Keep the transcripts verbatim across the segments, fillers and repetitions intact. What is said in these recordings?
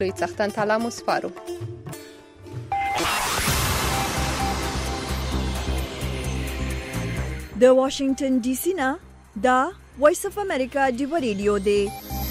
لوی څښتن تعالی مو سپارو. د واشنگټن ډي سي نه دا وایس اف امریکا دی ریډیو دی.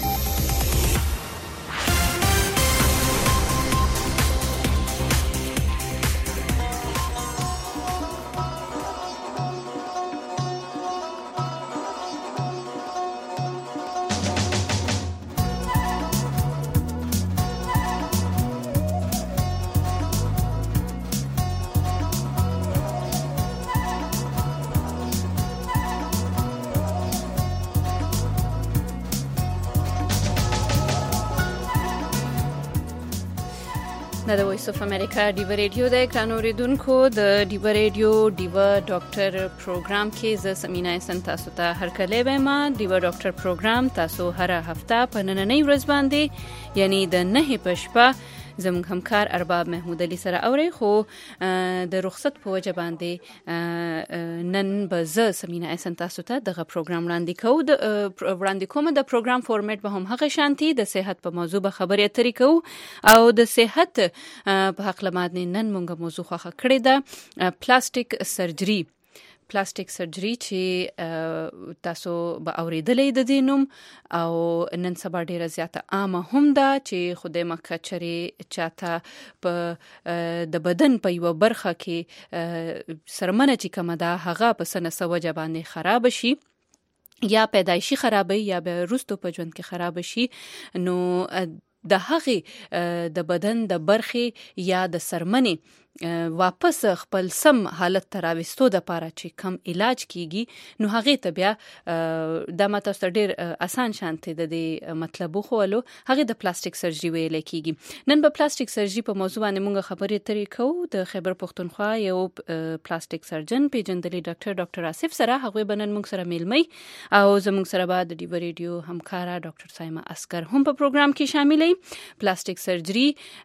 د وایس اف امریکا دیو ریډیو د اکران اوریدونکو د دیو ریډیو دیو ډاکټر پروګرام کې ز سمینا سن تاسو ته هر کله به ما دیو ډاکټر پروګرام تاسو هر هفته په نننۍ ورځ باندې یعنی د نه پښپا زموږ همکار ارباب محمود علي سره اوري خو د رخصت په وجه باندې نن به ز سمینا سن تاسو ته دغه پروګرام وړاندې کوو د وړاندې کوم د پروګرام فورمټ به هم هغه شانتي د صحت په موضوع به خبرې اترې کوو او د صحت په حق لمادنی نن مونږه موضوع خوخه کړی ده پلاستیک سرجری پلاستیک سرجری چې تاسو به اوریدلې د دینوم او نن سبا ډیره زیاته عامه هم ده چې خوده مکچري چاته په د بدن په یو برخه کې سرمنه چې کومه ده هغه په سنه سوجه باندې خراب شي یا پیدایشي خرابي یا به روستو په ژوند کې خراب شي نو د هغه د بدن د برخې یا د سرمنې واپس خپل سم حالت تراوستو د پاره چې کم علاج کیږي نو هغه ته بیا د ماته ډیر آسان شانته د دې مطلب خو ولو هغه د پلاستیک سرجری ویل کیږي. نن په پلاستیک سرجری په موضوع باندې موږ خبرې اترې کوو د خیبر پښتونخوا یو پلاستیک سرجن پیجندلي ډاکټر ډاکټر آصف سره هغه بنن موږ سره میلمي او زموږ سره بعد د دیو ریډیو همکارا ډاکټر سایما اسکر هم په پروګرام کې شاملې. پلاستیک سرجری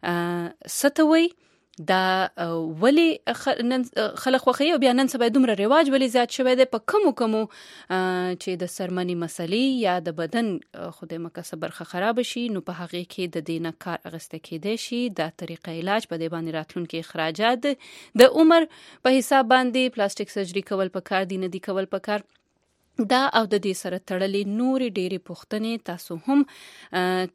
ستوي دا ولی خلق خوخی او بیا نن سبا دومره رواج ولی زیات شوی دی په کمو کمو چې د سرمنی مسلې یا د بدن خوده مکسب برخه خراب شي نو په هغه کې د دینه کار اغسته کېدی شي د طریقې علاج په دې باندې راتلونکي اخراجات د عمر په حساب باندې پلاستیک سرجری کول په کار دي نه دي کول په کار دا او د دې سره تړلې نورې ډېرې پوښتنې تاسو هم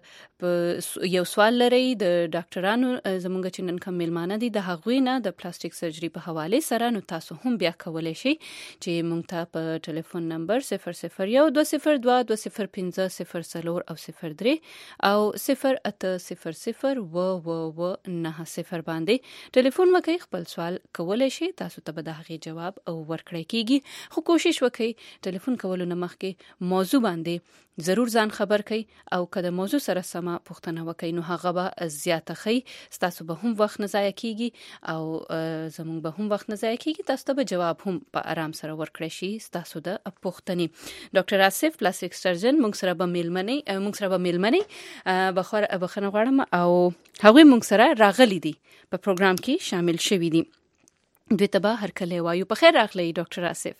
ک یو سوال لرئ د ډاکټرانو زموږ چې نن کوم میلمانه دي د هغوی نه د پلاستیک سرجری په حواله سره نو تاسو هم بیا کولای شئ چې موږ ته په ټلیفون نمبر صفر صفر یو دوه صفر دوه دوه صفر پنځه صفر څلور او صفر درې او صفر اته صفر صفر و و و نه صفر باندې ټلیفون وکړئ خپل سوال کولای شئ تاسو ته به د هغې جواب او ورکړی کیږي خو کوشش وکړئ ټلیفون کولو نه مخکې موضوع باندې ضرور ځان خبر کړئ او کله موضوع سره سم پوښتنه وکړئ نو هغه به زیاته خي تاسو به هم وخت نه ضایع کیږي او زموږ به هم وخت نه ضایع کیږي تاسو ته به جواب هم په آرام سره ورکړئ شي تاسو د پوښتنې. ډاکټر آصف پلاستیک سرجن موږ سره به میلمنې موږ سره به میلمنې بخور بخنه غواړم او هغه موږ سره راغلي دي په پروګرام کې شامل شوي دي. دوی ته به هر کله وایو په خیر راغلی ډاکټر آصف.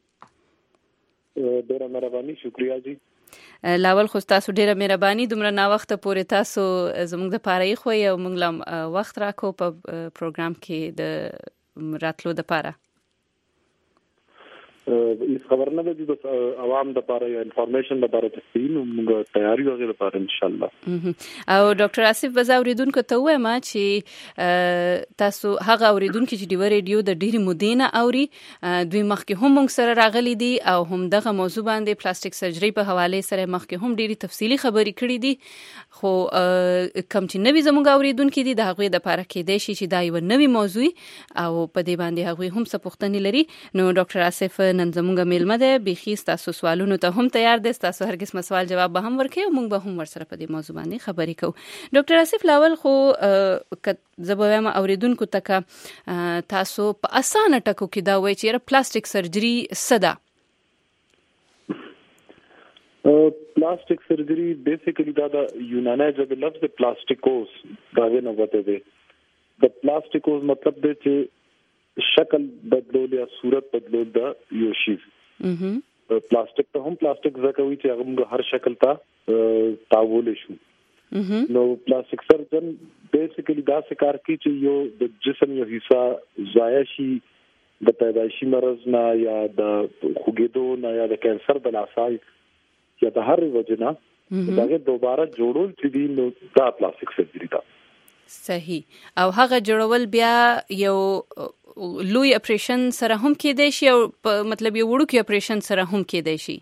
ډیره مهرباني شکریا جی. لاول خو تاسو ډیره مهرباني دومره نا وخت پورې تاسو زموږ د پاره خو یو موږ لم وخت راکو په پروګرام کې د راتلو د پاره اس خبر نه دی بس عوام د پاره یا انفارمیشن د پاره تفصیل موږ تیاری وغیرہ لپاره ان شاء الله. او ډاکټر آصف وزاوریدونکو ته وایم چې تاسو هغه اوریدونکو چې دی ریډیو د ډیری مودینه اوري دوی مخکې هم موږ سره راغلي دي او هم دغه موضوع باندې پلاستیک سرجری په حواله سره مخکې هم ډیری تفصیلی خبرې کړې دي خو کم چې نوی زموږ اوریدونکو دي د هغه د پاره کې دی چې دا یو نوی موضوع او په دې باندې هغه هم څه پوښتنې لري نو ډاکټر آصف نن زموږ میلمه ده بيخي تاسو سوالونو ته هم تیار دي تاسو هر قسم سوال جواب به هم ورکړي او موږ به هم ورسره په دې موضوع باندې خبرې کوو. ډاکټر آصف لاول خو زبویم اوریدونکو ته تاسو په اسانه ټکو کې دا وایي چې پلاستیک سرجری څه ده؟ پلاستیک سرجری بیسیکلی دا د یوناني ژبه لفظ پلاستیکوس دا نه وته دی. د پلاستیکوس مطلب دی چې شکل بدلول یا صورت بدلول دا یو شی. پلاستیک ته هم پلاستیک ځکه وی چې هغه هر شکل ته تاول شو نو پلاستیک سرجن بیسیکلی دا څه کار کوي چې یو د جسم یو حصہ ضایع شي د پیدایشي مرض نه یا د خوګېدو نه یا د کینسر د لاسای یا د هر وجنه داغه دوباره جوړول چې دی نو دا پلاستیک سرجری ده. صحیح. او هغه جوړول بیا یو لوی اپریشن سره هم کېدای شي او مطلب یو وړوکی اپریشن سره هم کېدای شي.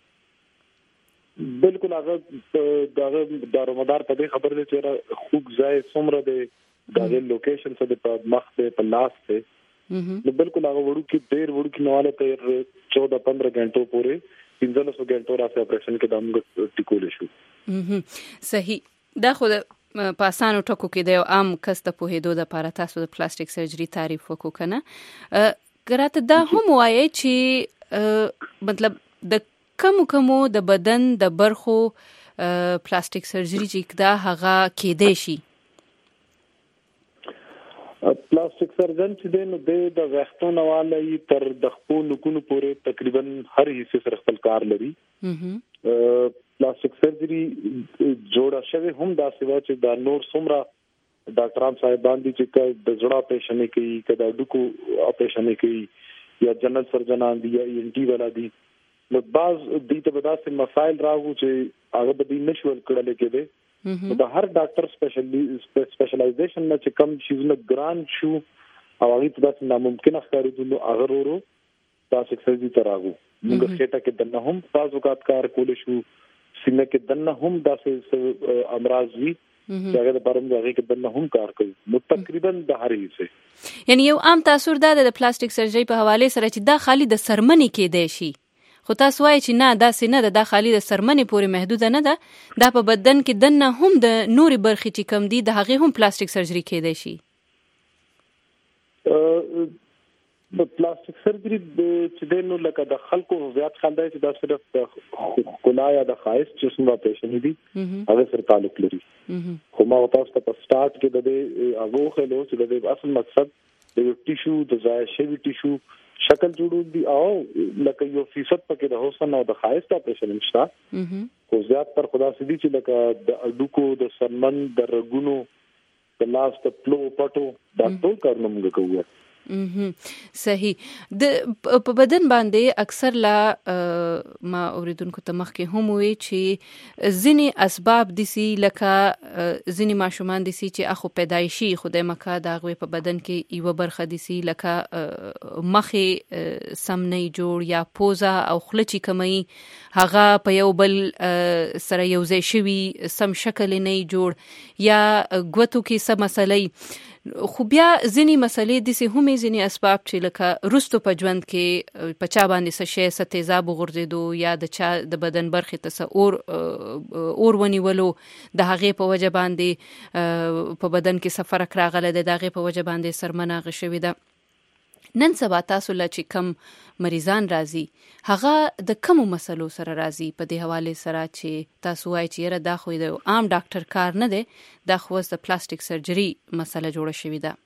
بالکل هغه داغه دارومدار په دې خبر دی چې خوب ځای څومره دی داغه لوکیشن څه دی په مخ ته په لاس ته نو بالکل هغه وړوکی ډیر وړوکی نواله ته چودہ پندرہ غنټو پورې پنځه سو غنټو راځي اپریشن کې دمو ټیکول شو. صحیح. دا خو په اسانو ټکو کې د عام کس ته په هدو د لپاره تاسو د پلاستیک سرجری تعریف وکړو کنه. ګراته دا هم وایي چې مطلب د کم کمو د بدن د برخو پلاستیک سرجری چې دا هغه کېدای شي. پلاستیک سرجن چې دی نو د وختونو والی تر د خپل نکونو پورې تقریبا هر حصے سره خپل کار لري. پلاستیک سرجری جوړه شوی هم دا سیوا چې دا نور څومره ډاکټران صاحبان دي چې د زړه اپریشن کوي کدا ډکو اپریشن کوي یا جنرال سرجنان دي یا ان ټي والا دي نو بعض دې ته بداسه مسائل راغو چې هغه به دې نشول کړل کېده نو د هر ډاکټر سپیشلی سپیشلایزیشن نه چې کم شیزونه ګران شو او هغه ته د ناممکن ښکارېدو نو هغه ورو پلاستیک سرجری ته راغو. موږ خېټه کې دنه هم بعض اوقات کار کول شو سینه کې دنه هم داسې امراض وي چې هغه د پرم هغه کې دنه هم کار کوي نو تقریبا د هر حصے. یعنی یو عام تاثر دا د پلاستیک سرجری په حواله سره چې دا خالی د سرمنې کې دی شي خو تاسو وایي چې نه دا سینه د داخلي د سرمنې پورې محدود نه ده دا په بدن کې دنه هم د نوري برخې چې کم دي د هغه هم پلاستیک سرجری کېدای شي. د پلاستیک سرجری چې د نو لکه د خلکو زیات خلک چې دا صرف د کلا یا د خایس جسم اپریشن دي هغه سره تعلق لري. خو ما تاسو ته په سٹارټ کې د دې هغه خلکو چې د اصل مقصد د ټیشو د ضایع شوی ټیشو شکل جوړول دي او لکه یو فیصد پکې د حسن او د خایست اپریشن نشته خو زیات تر خدا سړي چې لکه د اډوکو د سرمن د رګونو د لاس د پلو پټو دا ټول کارونه موږ کوو. صحیح. د په بدن باندې اکثر لا ما اوریدونکو ته مخکې هم وی چې ځینی اسباب دي لکه ځینی ماشومان دي چې اخو پیدایشي خدای مکه دا غوي په بدن کې یو برخه دي لکه مخې سم نه جوړ یا پوزا او خلچی کمی هغه په یو بل سره یو ځای شوی سم شکل نه جوړ یا ګوتو کې سم مسلې خو بیا ځینی مسلې د سه همې ځینی اسباب چې لکه رستو په ژوند کې په چا باندې څه شی څه تیزاب غورځېدو یا د چا د بدن برخې ته اور اور ونیولو د هغه په وجه باندې په بدن کې سفر راغله د هغه په وجه باندې سرمنه غشوي ده. نن سبا تاسو لا چې کم مریضان راځي هغه د کوم مسلو سره راځي په دې حواله سره چې تاسو وایي چې را دا خو د عام ډاکټر کار نه دی دا خو د پلاستیک سرجری مسله جوړه شوې ده.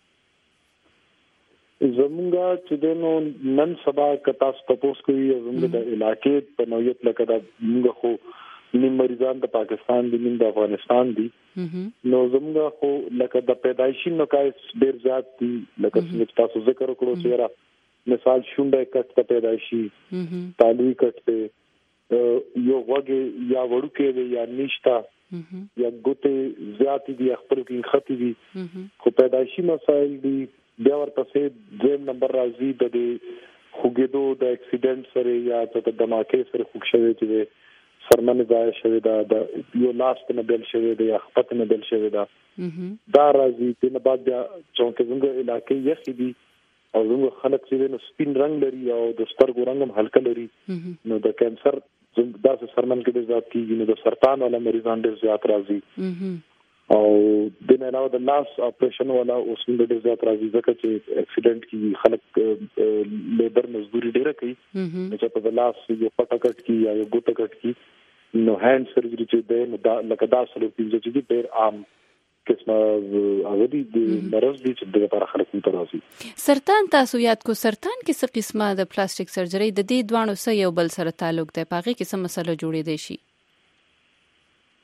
زمونږه چې د نن سبا کتا سپوس کوي زمونږ د علاقې په نوعیت لکه دا موږ خو نیم مریضان د پاکستان دي نیم د افغانستان دي نو زمونږه خو لکه د پیدایشي نقایص ډیر زیات دي لکه څنګه تاسو ذکر وکړو چې را مثال شونډه کټ ته پیدایشي تالوي کټ ته یو وګه یا وړوکې یا نشتا یا ګوته زیات دي خپل کې خطي دي خو پیدایشي مسائل دي بیا ورپسې دویم نمبر راځي د خوګېدو د اکسیډنټ سره یا د دماکې سره خوښ شوی چې سرمنه ځای شوی دا د یو لاس نه بل شوی دی یا خپل نه بل شوی دا دا راځي په بعد بیا چې څنګه علاقې یخي دي او زموږ خلک چې نو سپین رنگ لري او د سترګو رنگ هم هلکه لري نو د کانسر دا سرمن کې د ذات کیږي نو د سرطان ولا مریضان ډیر زیات راځي او د نه نو د لاس اپریشن ولا اوس هم ډیر زیات راځي ځکه چې اکسیډنټ کې خلک لیبر مزدوري ډیره کوي چې په لاس یو پټکټ کې یا یو ګوتکټ کې نو هاند سرجری چې د دا لکه دا سره چې د ډیر عام قسمه اوردی د مرض دي چې د لپاره خلک مترازي. سرطان تاسو یاد کو سرطان کې څه قسمه د پلاستیک سرجری د دې دوانو سره یو بل سره تعلق دی پاغه کې څه مسله جوړې دي شي؟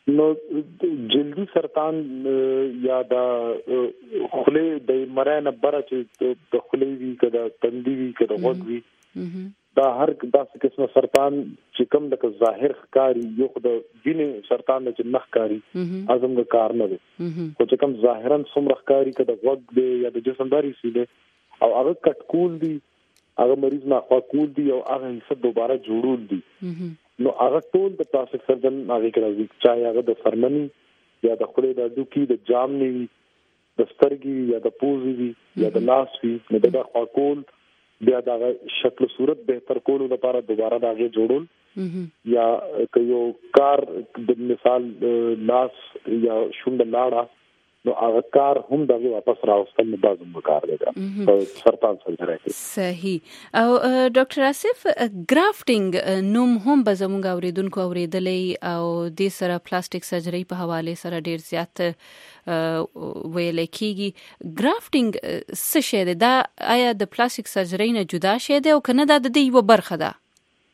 نو جلدی سرطان یا د خله د مرانه بره چې د خله وی کده تندی وی کده وګ وی دا هر داسې قسمه سرطان چې کوم د ظاهر ښکاری یو د وینې سرطان چې نخ کاری اعظم د کار نه دی خو چې کوم ظاهرا څومره ښکاری کده وګ دی یا د جسم داري سي دی او هغه کټکول دی هغه مریض نه خوا کول دی او هغه حصہ دوباره جوړول دي نو هغه ټول د پلاستیک سرجن هغه کوي چې هغه د فرمني یا د خله د دوکي د جام نیوي د سترګي یا د پوزي وي یا د لاس وي نو د خوا کول بیا دا شکل صورت بهتر کولو لپاره دوباره دا غي جوړول یا یو کار د مثال لاس یا شوند لاړه نو هغه کار هم دغه واپس راوستل نه بازم کار دی دا سرطان سره صحیح او ډاکټر آصف ګرافټینګ نوم هم به زموږ اوریدونکو اوریدلې او د سره پلاستیک سرجری په حواله سره ډیر زیات ویل کېږي ګرافټینګ څه شی دی دا آیا د پلاستیک سرجری نه جدا شی دی او کنه دا د یو برخه ده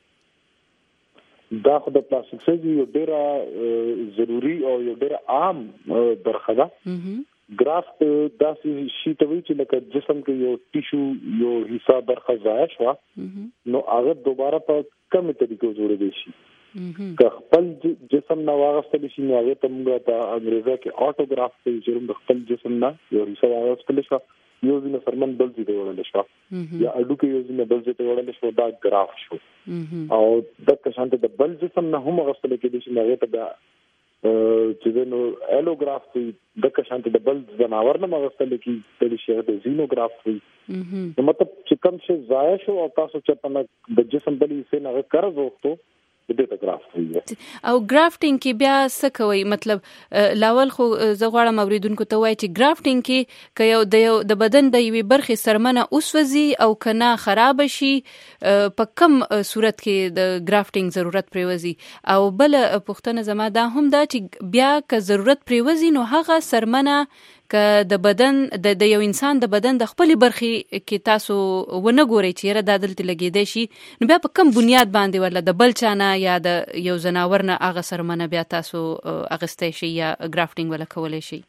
دا خو د پلاستیک سرجری یو ډیره ضروری او یو ډیره عام برخه ده ګرافت داسې شی ته وی چې لکه جسم کې یو ټیشو یو حصہ برخه ضایع شو نو هغه دوباره په کومه طریقو جوړېږي شي که خپل جسم نه واغستل شي نو هغه ته موږ د انګریزي کې اټوګراف ته چې د خپل جسم نه یو حصہ واغستل شي یو ځینې فرمن بل ځای ته وړل شو یا اډو کې یو ځینې بل ځای ته وړل شو دا ګراف شو او د کشانته د بل جسم نه هم غوښتل کېږي چې هغه ته چې نو الوګراف د کشانته د بل ځناور نه غوښتل کېږي د شي د زینوګراف وي نو مطلب چې کوم شي ضایع شو او تاسو چې په د جسم بلې سه نه قرض وکړو او ګرافټینګ کې بیا څه کوي مطلب لاول خو زه غواړم اوریدونکو ته وایي چې ګرافټینګ کې که یو د یو د بدن د یوې برخې سرمنه اوسوځي او کنه خراب شي په کم صورت کې د ګرافټینګ ضرورت پریوزي او بل پوښتنه زما دا هم ده چې بیا که ضرورت پریوزي نو هغه سرمنه که د بدن د یو انسان د بدن د خپل برخې کې تاسو ونه ګورئ چې را د دلته لګیدای شي نو بیا په کوم بنیاد باندې ولا د بل چانه یا د یو زناور نه هغه سرمنه بیا تاسو اغستای شي یا ګرافټینګ ولا کولای شي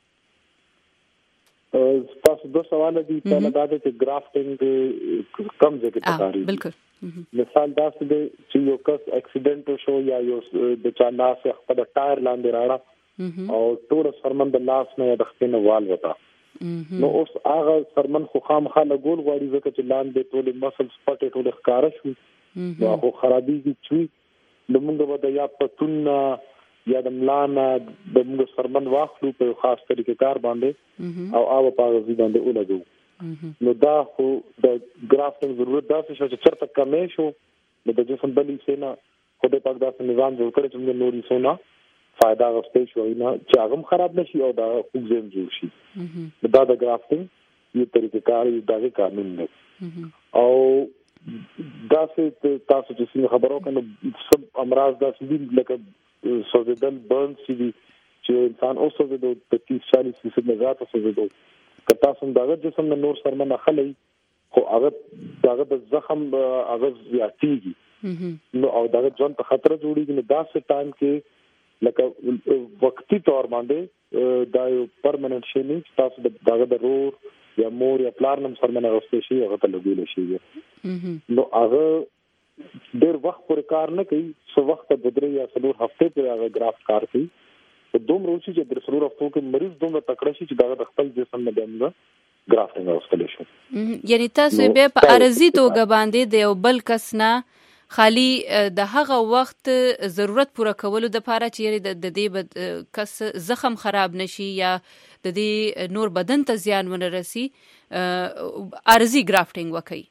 تاسو دوه سوال دي په دا د ګرافټینګ کم ځای کې پکاري بالکل مثال دا چې یو کس اکسیډنټ شو یا یو د چا لاس خپل ټایر لاندې راړه او ټول سرمن د لاس نه د خپل وال وتا نو اوس هغه سرمن خو خامخا لګول غواړي ځکه چې لاندې ټول مسلز پټ ټول ښکارا شو نو هغه خرابي کی نو موږ به د یا پتون یا د ملانا د موږ سرمن واخلو په خاص طریقې کار باندې او هغه په غوږی باندې ولګو نو دا خو د ګرافټینګ ضرورت دا چې چرته کمې شو نو د جسم بلې سینا خدای پاک دا نظام جوړ کړی چې موږ نوري سونا فائدہ غوښتل شو نه چې هغه خراب نشي او دا خوځم جوړ شي دا د ګرافټینګ یو طریقې کار یو دغه قانون دی او دا څه تاسو چې خبرو کنه سب امراض دا څه لکه سوزیدل برن سی دي چې انسان اوسه د تیس چالیس فیصد نه زیات سوزیدو که تاسو دغه جسم نه نور سرمنه خلای خو هغه دغه د زخم هغه زیاتیږي نو او دغه ځان ته خطر جوړیږي نو دا څه ټایم کې لکه وقتی طور باندې دا یو پرمننت شي نه تاسو دغه د رور یا مور یا پلار نم سرمنه غوښتل شي هغه ته لګول شي نو هغه ډېر وخت پر کار نه کوي څو وخت د درې یا څلور هفته پر هغه ګراف کار کوي په دوم روشي چې د څلور هفتو کې مریض دومره تکړه شي چې دا خپل جسم نه دمنه ګرافټینګ غوښتل شي یعنی تاسو به په ارزي توګه باندې د یو بل کس نه خالی د هغه وخت ضرورت پوره کولو د لپاره چې د دې کس زخم خراب نشي یا د دې نور بدن ته زیان ونه رسي ارزي ګرافټینګ وکړي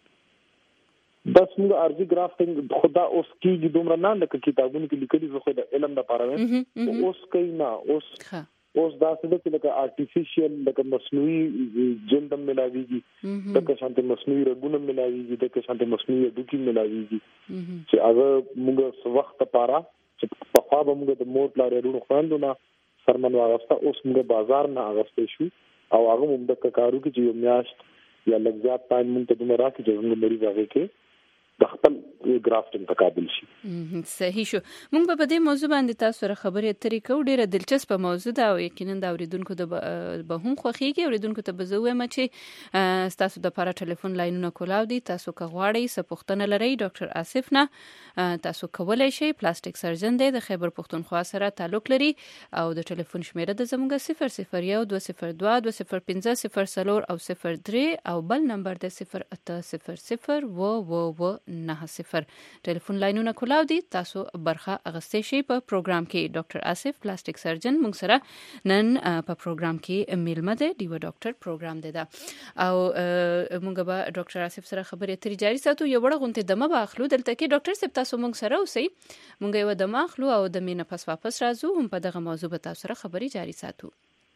بس موږ ارزي ګرافټینګ خدا اوس کېږي دومره نه لکه کتابونو کې لیکلي زه خو د علم لپاره ویم اوس کوي نه اوس اوس دا څه د لکه آرټیفیشل لکه مصنوعي جلد ملاويږي د کشانته مصنوعي رګونه ملاويږي د کشانته مصنوعي دوکي ملاويږي چې هغه موږ وخت لپاره چې په خوا به موږ د مور پلارونو خواندونه سرمن واغسته اوس موږ بازار نه اغسته شو او هغه موږ د کارو کې چې یو میاشت یا لږ ځات ټایم موږ ته دومره راکې چې موږ مریض هغه کې د خپل ګرافټینګ تقابل شي. صحیح شو. موږ په دې موضوع باندې تاسو سره خبرې اترې کوو. ډیره دلچسپه موضوع ده او یقینا د اوریدونکو د به هم خوښیږي. اوریدونکو ته به زه وایم چې تاسو د لپاره ټلیفون لاینونه کولاو دي. تاسو که غواړئ څه پوښتنه لرئ ډاکټر آصف نه تاسو کولی شئ. پلاستیک سرجن دی د خیبر پښتونخوا سره تعلق لري او د ټلیفون شمیره د زموږ صفر صفر یو دوه صفر دوه دوه صفر پنځه صفر څلور او صفر درې او بل نمبر د صفر اته صفر صفر و و و نه صفر. ټلیفون لاینونه کولاو دي. تاسو برخه اغستې شئ په پروګرام کې. ډاکټر آصف پلاستیک سرجن موږ سره نن په پروګرام کې میلمه دی. ډیو ډاکټر پروګرام دی دا او موږ به ډاکټر آصف سره خبرې اترې جاري ساتو. یو وړه غونډه دمه به اخلو. دلته کې ډاکټر صاحب تاسو موږ سره اوسئ. موږ یو دمه اخلو او د مینه پس واپس راځو. هم په دغه موضوع به تاسو سره خبرې جاري ساتو.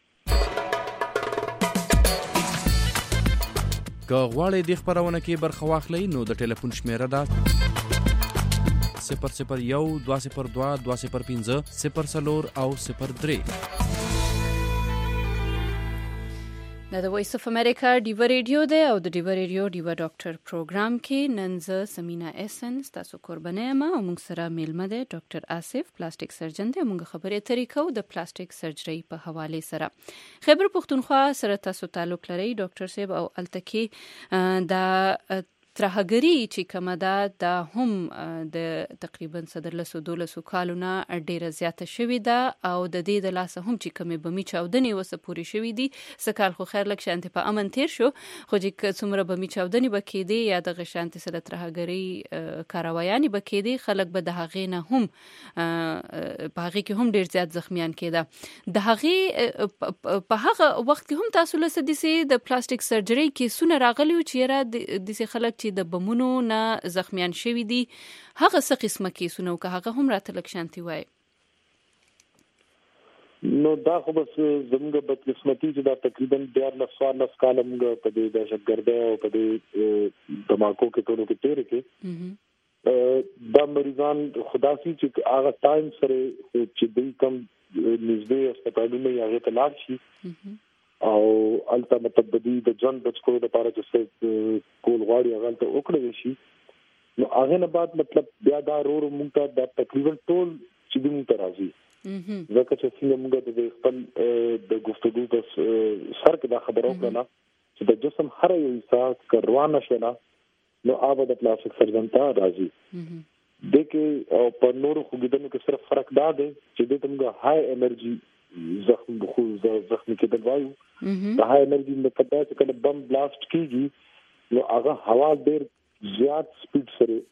که غواړئ د خبرونه کې برخه واخلئ نو د ټلیفون شمیره ده صفر صفر یو دوه صفر دوه دوه صفر پنځه صفر څلور او صفر درې. دا د وایس اف امریکا ډیو ریډیو دی او د ډیو ریډیو ډیو ډاکټر پروګرام کې نن زه سمینا احسن تاسو قربانه یم او موږ سره میلمه دی ډاکټر آصف پلاستیک سرجن دی. موږ خبرې اترې کوو د پلاستیک سرجري په حواله سره. خیبر پښتونخوا سره تاسو تعلق لرئ ډاکټر صاحب او التکی دا ترهګری چې کومه ده دا هم د تقریبا صدر لسو دولسو کالونه ډیره زیاته شوې ده او د دې د لاسه هم چې کومې بمی چاودنې وسه پوری شوې دي. سکال خو خیر لک شانتي په امن تیر شو خو چې څومره بمی چاودنې بکې دي یا د غشانتي سره ترهګری کاروایانی بکې دي خلک به د هغې نه هم په هغې کې هم ډیر زیات زخمیان کېده. د هغې په هغه وخت کې هم تاسو له سدي د پلاستیک سرجري کې سونه راغلی و چې را د سي خلک چې د بمونو نه زخمیان شوی دي هغه څه قسمه کیسونه او که هغه هم راته لک شانتي وای نو دا خو بس زموږ بدقسمتي چې دا تقریبا ډیر لسوال لس کاله موږ په دې دهشتګردۍ او په دې دماکو کې ټولو کې تیر کې دا مریضان خدا سي چې هغه ټایم سره چې دوی کم نږدې هسپتالونو یې هغه ته لاړ شي او الته متبدی د جن بچو لپاره چې کول غواړي هغه ته وکړي شي. نو هغه نه بعد مطلب بیا دا رور موږ ته د تقریبا ټول چې موږ ته راځي ځکه چې څنګه موږ د خپل د گفتگو په سر کې دا خبرو کړه چې د جسم هر یو حصہ کروانه شنه نو آباد د پلاستیک سرجن ته راځي. دغه او په نورو خوګیدنو کې صرف فرق دا دی چې د موږ هاي انرژي زخم بخو زخم کې د وایو د هاي انرژي په پتا چې کله بم بلاست کیږي نو هغه هوا ډیر زیات سپیډ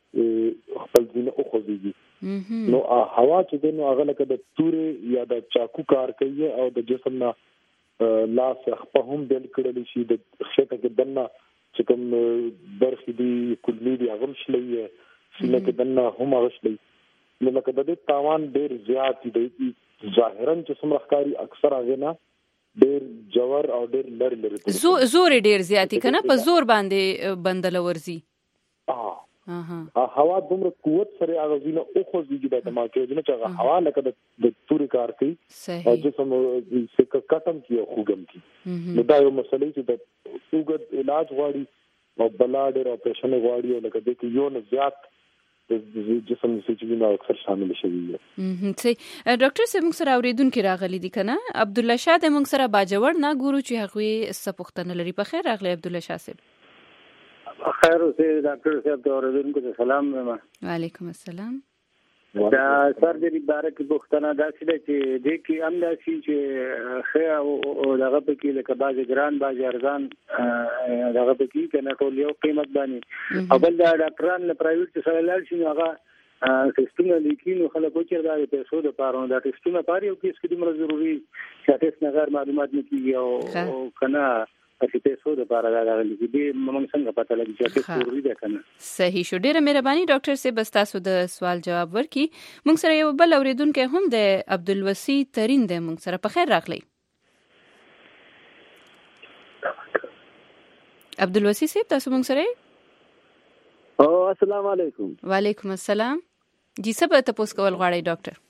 سره خپل ځینه او خوځيږي نو هوا چې د نو هغه لکه د تورې یا د چاکو کار کوي او د جسم نه لاس په هم بل کړل شي د شته کې دنه چې کوم برخې دي کلی دي هغه شلې سینه کې دنه هم هغه شلې نو لکه د دې تاوان ډیر زیات دی ظاهرا چې سمرخکاری اکثر هغه نه ډیر جوور او ډیر لری لري زو زور ډیر زیاتی کنه په زور باندې بندل ورزي اه اه هوا دومره قوت سره هغه وینه او خو زیږي د دماغ کې چې هغه هوا لکه د پوری کار کوي او جسم څخه کټم کیو خوګم کی نو دا یو مسلې چې د وګړي علاج غواړي او بلاډر اپریشن غواړي او لکه د کې یو نه زیات جسم چې وینه اکثر شامل شوی دی. صحیح. ډاکټر صاحب موږ سره اوریدونکو راغلي دي کنه عبد الله شاه د موږ سره باجوړ نه ګورو چې هغه څه پوښتنه لري. په خیر راغلی عبد الله شاه صاحب. خیر اوسه ډاکټر صاحب ته اوریدونکو ته سلام وایم. وعلیکم السلام. دا سرجری باره کې پوښتنه دا چې د کې هم دا چې خیر او دغه په کې لکه باز ګران باز ارزان دغه په کې کنه ټول یو قیمت باندې او بل دا ډاکټران له پرایویټ سره لاړ شي هغه سیستم لیکي نو خلکو چې دا د پیسو د پاره دا سیستم پاره یو کیس کې د ضروري چې تاسو نه غیر معلومات نه کیږي او کنه چې پیسو د پاره راغلي دي موږ څنګه پته لګي چې څه ضروري ده کنه. صحیح شو. ډیره مهرباني ډاکټر صاحب بس تاسو د سوال جواب ورکړي. موږ سره یو بل اوریدونکو هم د عبدالوسی ترين د موږ سره په خیر راغلی. عبدالوسی صاحب تاسو موږ سره او السلام علیکم. وعلیکم السلام. جی سبا تاسو کول غواړئ ډاکټر؟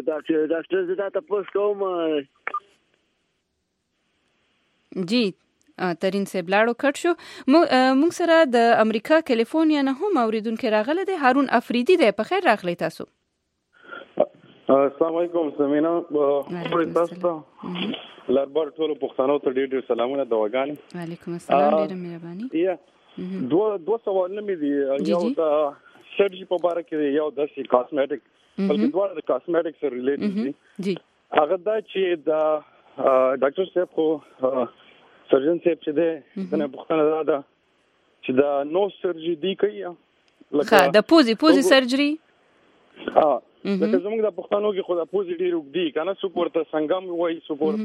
ډاکټر ډاکټر زه تاسو کوم جی ترين صاحب لاړو کټ شو. موږ سره د امریکا کالیفورنیا نه هم اوریدونکو راغله دی هارون افریدي دی. په خیر راغلی تاسو. السلام علیکم سمینا. په تاسو لاربار ټولو پښتنو ته ډېر ډېر سلامونه دواګانې. وعلیکم السلام ډېر مهرباني. یا دوه دوه سوالونه مې دي. یو د سرجری په اړه کې یو د کاسمیټک بلکې دوه د کاسمیټک سره ریلیټډ دي. جی هغه دا چې د ډاکټر صاحب خو سرجن صاحب چې ده د نه پښتنه دا چې دا نو سرجری دی کوي لکه د پوزي پوزي سرجری. ها لکه زموږ د پښتنو کې خو د پوزي ډیر وګ دی کنه سپورت څنګه وای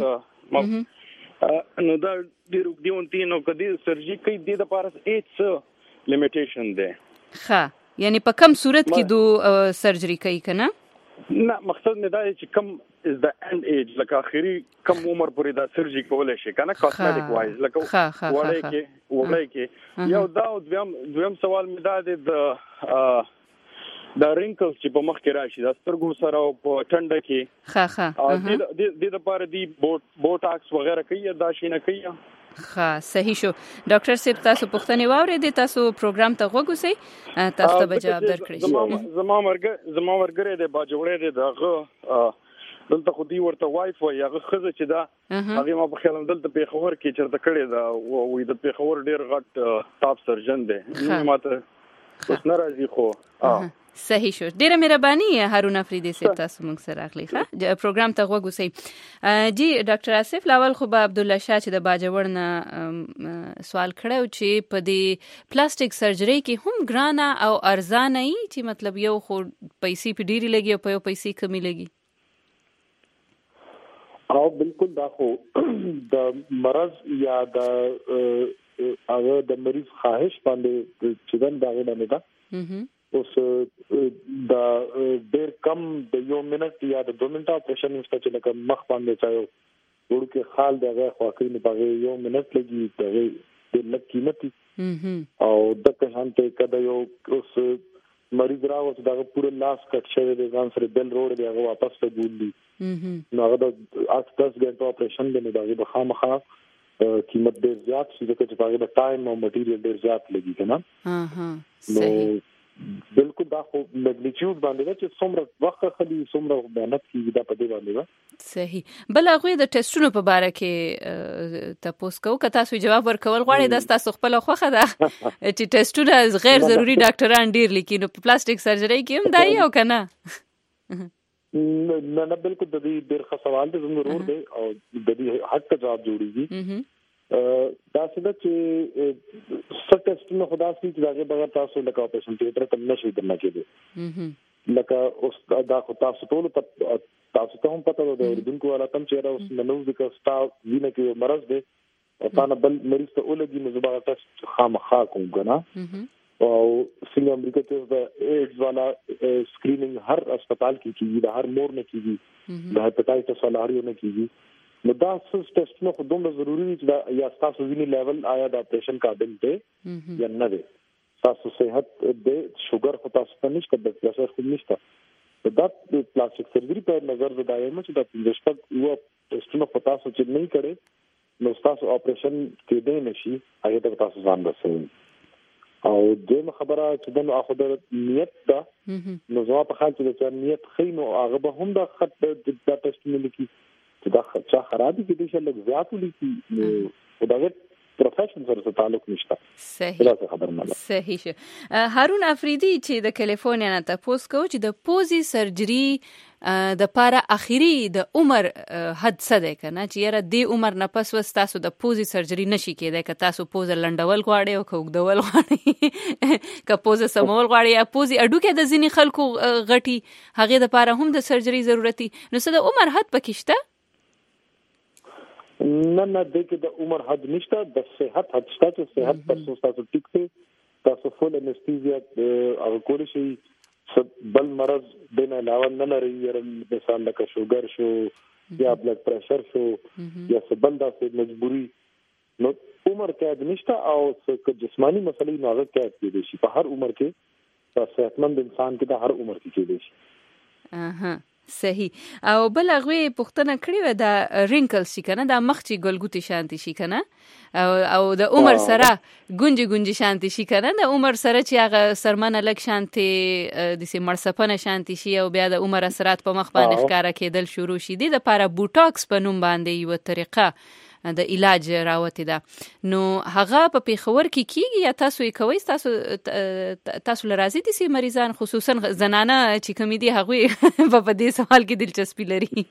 سپورت نو دا ډیر وګ دی اونتی نو کدي سرجری کوي د لپاره هیڅ لیمیټیشن ده. ها یعنی په کم صورت کې دو سرجری کوي کنه؟ نه مقصد مې دا چې کم از د اند ایج لکه اخري کم عمر پورې دا سرجری کولای شي کنه کاسمیټک وایز لکه وړای کې وړای کې یو دا دویم دویم سوال مې دا د دا رینکلز چې په مخ کې راشي د سترګو سره او په ټنډه کې ها ها د د لپاره دی بوټاکس وغیرہ کوي دا شي نه کوي. ها صحیح شو. ډاکټر صاحب تاسو پوښتنې واورېدې تاسو پروګرام ته غوږ اوسئ تاسو ته به جواب درکړي. زما مرګ زما ورګره د باجوړې د دغه دلته خو دی ورته وای فای هغه خزه چې دا هغه ما په خیال دلته په خبر کې چرته کړی دا وې د په خبر ډیر غټ ټاپ سرجن دی نو ماته اوس ناراضي خو صحیح شو. ډیره مهرباني هارون افریدي صاحب تاسو موږ سره راغلی. ښه پروګرام ته غوږ اوسئ. جی ډاکټر آصف لاول خو به عبدالله شاه چې د باجوړ نه سوال کړو چې په دې پلاستیک سرجری کې هم ګرانه او ارزانه ای چې مطلب یو خو پیسې په ډیری لګي او په یو پیسې کمی لګي. او بالکل دا خو د مرض یا د هغه د مریض خواهش باندې چې دا غوډه نه ده. اوس دا ډېر کم د یو منټ یا د دوه منټه اپریشن نشته چې لکه مخ باندې چایو ورکه خال دغه خواکې نه پغې یو منټ لګي دغه د لک قیمتي او د کښانته کده یو اوس مریض راو چې دغه پوره لاس کټ شوی دی ځان سره بل روډ دی هغه واپس ته ګول دي نو هغه د اته دس غنټو اپریشن دی دغه د خامخا قیمت ډېر زیات شي ځکه چې هغه د ټایم او مټیریل ډېر زیات لګي کنه. ها ها صحیح. بالکل دا خو میگنیټیود باندې چې څومره وخت خلی څومره مهنت کیږي دا په دې باندې. صحیح. بل هغه د ټیسټونو په اړه کې تاسو کو که تاسو جواب ورکول غواړئ د تاسو خپل خوخه ده چې ټیسټونه غیر ضروری ډاکټران ډیر لیکي نو په پلاستیک سرجری کې هم دی او کنه؟ نه نه بالکل د دې ډیر ښه سوال دی ضرور دی او د دې حق ته جواب جوړیږي. دا څه چې سټیسټونه خدا سي چې هغه بغیر تاسو د اپریشن تھیټر ته نشي درنه کېږي لکه اوس دا خو تاسو ټول ته تاسو ته هم پته ده د دونکو والا تم چې راوس نو ځکه سٹاف وینه کې مرز دی او تا نه بل مریض ته ولګي نو زبر تاسو خامخا کوم کنه او څنګه امریکا ته د ایډز والا سکرینینګ هر هسپتال کې کیږي د هر مور نه کیږي د هپاتایټس والا هر یو نه کیږي نو دا څه ټیسټونه خو دومره ضروری دي چې یا تاسو ویني لیول آیا د اپریشن قابل دی یا نه دی تاسو صحت د شوګر خو تاسو ته نشته د پرشر خو نشته دا د پلاستیک سرجری په نظر د دایمه چې د پنځشت یو ټیسټونه خو تاسو چې نه کړي نو تاسو اپریشن کې دی نشي هغه ته تاسو ځان رسوي. او دغه خبره چې د اخو د نیت دا نو زما په خیال چې د نیت خینو هغه به هم د خط د ټیسټونه لیکي چې دا څه خرابې کې د شل زیات لیکي او دا پروفیشن سره تعلق نشته. صحیح صحیح شو. هارون افریدي چې د کالیفورنیا نه تاسو کو چې د پوزي سرجری د پاره اخیری د عمر حد څه ده کنه چې یاره د عمر نه پس وس تاسو د پوزي سرجری نشي کېدای که تاسو پوز لنډول غواړئ او کوګدول غواړئ که پوز سمول غواړئ یا پوزي اډو کې د ځینی خلکو غټي هغه د پاره هم د سرجری ضرورتي نو څه د عمر حد پکښته؟ نه نه د کې د عمر حد نشته د صحت حد شته چې صحت پر تاسو ټیک دی تاسو فول انستیزیا او کول شي بل مرض دنه علاوه نه لري مثال لکه شوګر شو یا بلډ پريشر شو یا بل داسې مجبوری نو عمر کې نشته او څه جسمانی مسلې نه هغه کې کېږي شي په هر عمر کې په صحتمند انسان کې د هر عمر کې کېږي شي. اها صحیح. او بل هغه پوښتنه کړې و دا رینکل شي کنه دا مخ چې ګلګوتې شانتي شي کنه او او د عمر سره ګونجي ګونجي شانتي شي کنه د عمر سره چې هغه سرمنه لک شانتي د سي مرسپنه شانتي شي او بیا د عمر اثرات په مخ باندې ښکارا کېدل شروع شي د لپاره بوټاکس په نوم باندې یو طریقه د علاج راوته ده نو هغه په پیښور کې کیږي یا تاسو یې کوي تاسو تاسو لرازي دي سي مریضان خصوصا زنانه چې کوم دي هغه په دې سوال کې دلچسپي لري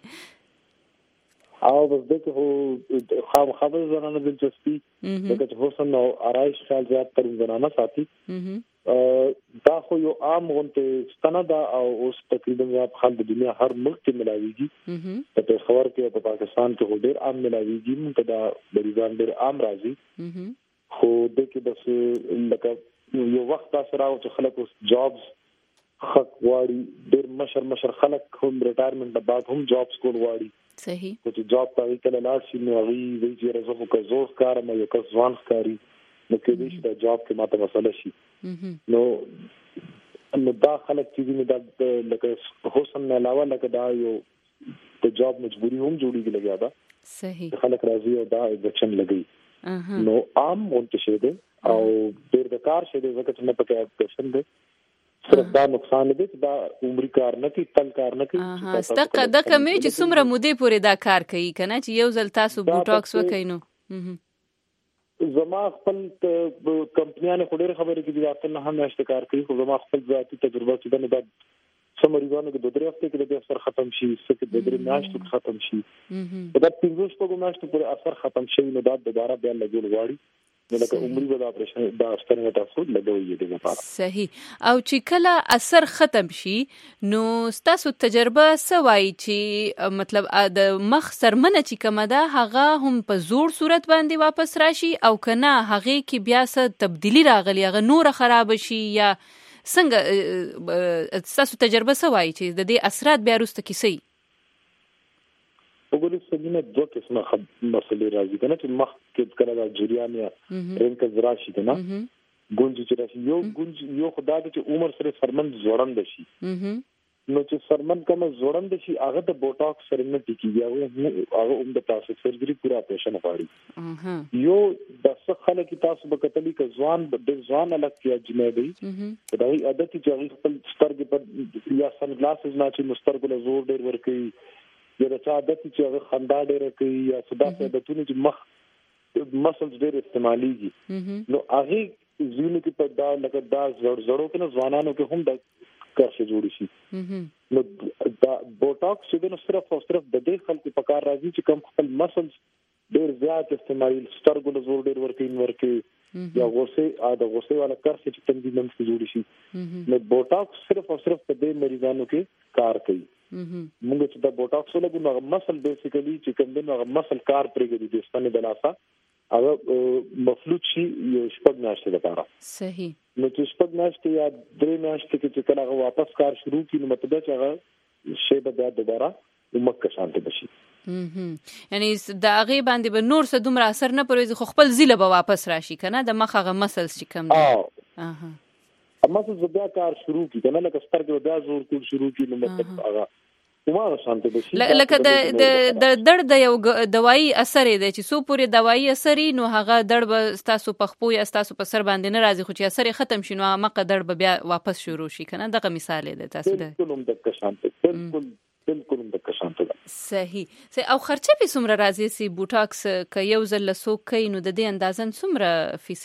او بس دغه هو خام خبر زنانه دلچسپي دغه حسن او آرایش خیال زیات تر زنانه ساتي دا خو یو عام غونډه ستنه او اوس تقریبا په خل د دنیا هر ملک کې ملاويږي په پیښور کې په پاکستان کې ډېر عام ملاويږي موږ دا مریضان ډېر عام راځي خو دغه بس لکه یو وخت تاسو راو چې خلک اوس جابز حق واړي ډېر مشر مشر خلک هم ریټایرمنټ بعد هم جابز کول واړي صحیح چې جاب پای کله لاړ شي نو هغه وی چې راځو کو زور کار مې یو کس ځوان کاری نو کې دې چې دا جاب کې ماته مسله شي نو نو دا خلک چې دا لکه حسن نه علاوه لکه دا یو د جاب مجبوری هم جوړیږي لګیا دا صحیح خلک راځي او دا ایجکشن لګي نو عام مونته شه ده او ډېر د کار شه ده ځکه چې نه پکې ایجکشن ده صرف دا نقصان دی دا عمر کار نه کی تل کار نه کی ها ستقه د کمې چې څومره مودې پورې دا کار کوي کنه چې یو ځل تاسو بوټاکس وکینو زما خپل کمپنیانه خوري خبره کې دي خپل نه هم اشتکار کوي خو زما خپل ذاتي تجربه چې نه د سمریزانو کې د درې هفته کې د اثر ختم شي سکه د درې میاشتو ختم شي دا پنځه شپږ میاشتو پورې اثر ختم شي نو دا دوباره بیا لګول غواړي لکه عمر ودا اپریشن دا ستنه تاسو لګوي دې لپاره صحیح او چې کله اثر ختم شي نو تاسو تجربه سوای چې مطلب د مخ سرمنه چې کومه ده هغه هم په زور صورت باندې واپس راشي او کنه هغه کې بیا څه تبدیلی راغلی هغه نور خراب شي یا څنګه تاسو تجربه سوای چې د دې اثرات بیا وروسته کیسي وګورئ سمینه دوه قسمه مسلې راځي کنه چې مخ کې کله د جریان یا رنګ راشي کنه ګونځي چې راشي یو ګونځ یو خدای چې عمر سره سرمن زوړند شي نو چې سرمن کوم زوړند شي هغه د بوټاکس سره نه ټیکي هغه هغه هم د پلاسټیک سرجری پورا اپریشن غواړي یو د څه خلک تاسو به کتلی ک ځوان د ځوان الګ کې اجنه دی دا هی عادت چې هغه خپل سترګې په یا سن ګلاسز نه چې مسترګل زور ډیر ور کوي یا د چا عادت چې هغه خندا ډېره کوي یا صدا څه عادتونه چې مخ مسلز ډېر استعماليږي نو هغه زینو کې په دا لکه دا زړ زړو کې نو ځوانانو کې هم د کارشه جوړی شي نو دا بوټاکس چې نو صرف او صرف د دې خلکو په کار راځي چې کوم خپل مسلز ډېر زیات استعمالي سترګو زور ډېر ورکوي ورکوي یا غوسه د غوسه والا کارشه چې تنظیم کې جوړی شي نو بوټاکس صرف او صرف په دې مریضانو کې کار کوي موږ چې د بوټاکس لګو نو مسل بیسیکلی چې کوم دی نو مسل کار پرېږدي د ستنې د لاسه هغه مفلوج شي یو شپږ میاشتې لپاره صحیح نو چې شپږ میاشتې یا درې میاشتې کې چې کله هغه واپس کار شروع کړي نو مطلب چې هغه شی به بیا دوباره ومکه شانته بشي یعنی د هغه باندې به نور څه دومره اثر نه پروي خو خپل زیله به واپس راشي کنه د مخ هغه مسل چې کم دی اها اما څه بیا کار شروع کړي کنه لکه سترګې بیا زور کول شروع کړي نو مطلب هغه لکه د د درد د یو دوايي اثر دی چې سو پورې دوايي اثر نو هغه درد به تاسو په خپو یا تاسو په سر باندې نه راځي خو چې اثر ختم شي نو هغه درد به بیا واپس شروع شي کنه دغه مثال دی تاسو ده بالکل د کشانته بالکل بالکل د کشانته صحیح او خرچه په څومره راځي سی بوټاکس ک یو ځل سو کین نو د دې اندازن څومره فیس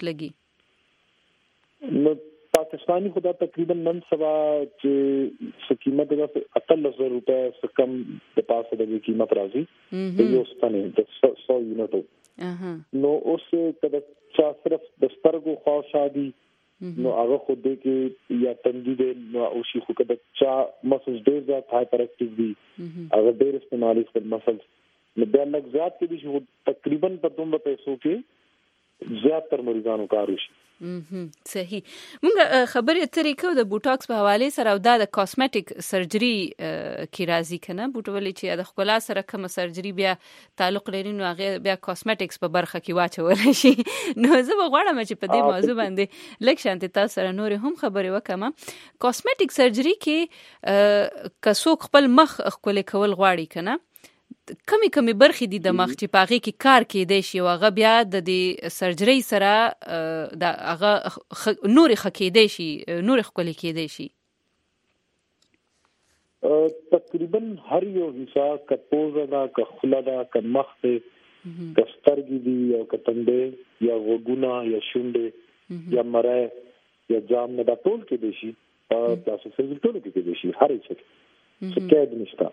لګي نو پاکستانی خدا تقریبا نن سبا چې قیمت د اتلس زره روپے کم د پاسه د قیمت راځي یو ستنه د سو یونټو نو اوس کله چې صرف د سترګو خوشادي نو هغه خو دې کې یا تندې د نو او شي خو کله چې مسل ډېر زیات هایپر اکټیو دي هغه ډېر استعمالي خپل مسل نو بیا لږ زیات کې دي تقریبا په دومره پیسو کې زیات تر مریضانو کار وشي صحیح. مونږ خبرې اترې کوو د بوټاکس په حواله سره او دا د کاسمیټیک سرجری کې راځي کنه. بوټولې چې د ښکلا سره کوم سرجری بیا تعلق لري نو هغه بیا کاسمیټکس په برخه کې واچول شي. نو زه به غواړم چې په دې موضوع باندې لږ شانتي تاسو سره نور هم خبرې وکم. کاسمیټیک سرجری کې که څوک خپل مخ ښکلي کول غواړي کنه کمی کمی برخې دي د مخ چې په هغې کې کار کېدی شي او هغه بیا د دې سرجرۍ سره د هغه نورې ښه کېدی شي نورې ښکلې کېدی شي. تقریبا هر یو حصہ که پوزه ده که خوله ده که مخ دی که سترګې دي یا که تندی یا غوږونه یا شونډې یا مری یا جام نه دا ټول کېدی شي په پلاستیک سرجري ټولو کې کېدی شي هر هیڅ کې څه قید نشته.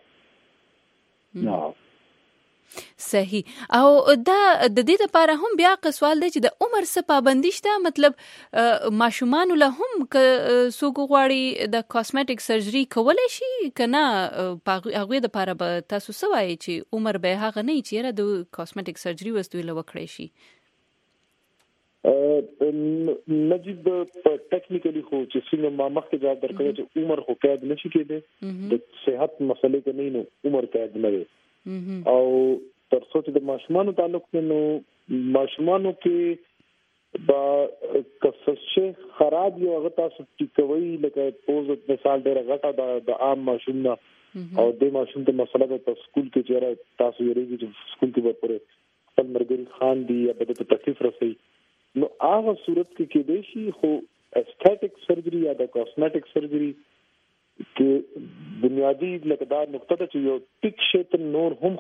صحیح. او دا د دې لپاره هم بیا سوال دی چې د عمر څه پابندي شته؟ مطلب ماشومان له هم که څوک غواړي د کاسمیټیک سرجری کولی شي که نه هغوی لپاره به تاسو څه وایي چې عمر به هغه نه وي چې یاره د کاسمیټیک سرجری اوس دوی له وکړی شي؟ نجیب ټیکنیکلی خو چې څنګه ما مخکې جواب درکړی چې عمر خو قید نشي کېدی د صحت مسلې کې نه نو عمر قید نه دی. او تر څو چې د ماشومانو تعلق دی نو ماشومانو کې با کسه خراب یو هغه تاسو ټیکوي لکه پوز مثال ډېر غټه د عام ماشوم نه او د ماشوم ته مسله ده په سکول کې چې تاسو یې چې سکول کې به پرې خپل مرګري خان دی یا به ته تکلیف رسي نو هغه صورت کې کېدای شي. خو اسټیټیک سرجری یا د کاسمیټیک سرجری کې بنیادی لکه دا نقطه ده چې یو ټیک شي نور هم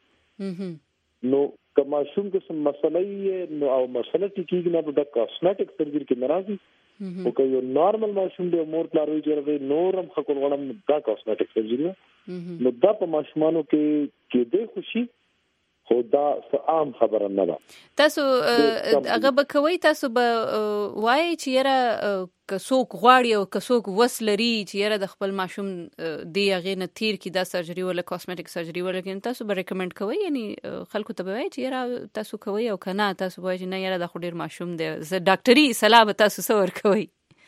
خکې نو که ماشوم کې څه مسله یې نو او مسله ټیکیږي نه د کاسمیټیک سرجری کې ناراضي او که یو نارمل ماشوم دی مور پلار وی چې نور هم خکول غواړم دا کاسمیټیک سرجری نو دا په ماشومانو کې کېدای خوشي خو دا عام خبره نه ده. تاسو هغه به کوئ تاسو به وایي چې یاره که څوک غواړي او که څوک وس لري چې یاره د خپل ماشوم دې هغې نه تیر کړي دا سرجري ولا کاسمیټیک سرجري ولا کې تاسو به ریکمنډ کوئ یعنی خلکو ته به وایي چې یاره تاسو کوئ او که نه تاسو وایي چې نه یاره دا خو ډېر ماشوم دی زه ډاکټري صلاح به تاسو څه ورکوئ؟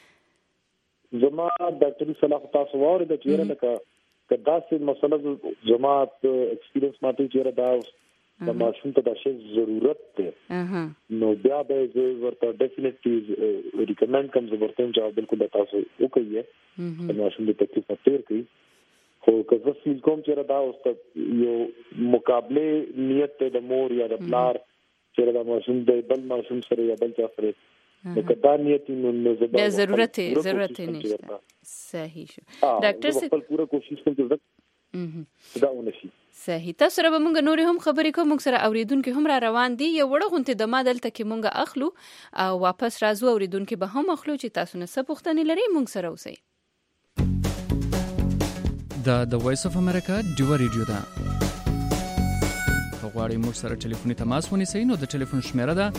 زما ډاکټري صلاح تاسو واورېده چې یاره لکه که داسې مسله زما اکسپیرینس ماته چې یاره دا د ماشوم ته دا شی ضرورت دی نو بیا به زه ورته ډیفینیټلی ریکمنډ کوم زه ورته چې بالکل تاسو وکړئ د ماشوم د تکلیف نه تیر کړئ. خو که زه فیل کوم چې دا اوس یو مقابله نیت دی د مور یا د پلار چې دا ماشوم د بل ماشوم سره یا بل چا سره نو که دا نیت نو زه بیا ضرورت ضرورت نشته. صحیح شو ډاکټر صاحب خپل پوره کوشش کوم چې دا ونشي. صحیح. تاسو سره به مونږ نور هم خبرې کوو. مونږ سره اوریدونکو هم را روان دي. یو وړه غونټه د ما دلته کې مونږ اخلو او واپس راځو اوریدونکو به هم اخلو چې تاسو نه څه پوښتنې لرئ مونږ سره اوسئ. دا د وایس اف امریکا ډیو ریډیو ده. غواړئ موږ سره ټلیفوني تماس ونیسئ نو د ټلیفون شمیره ده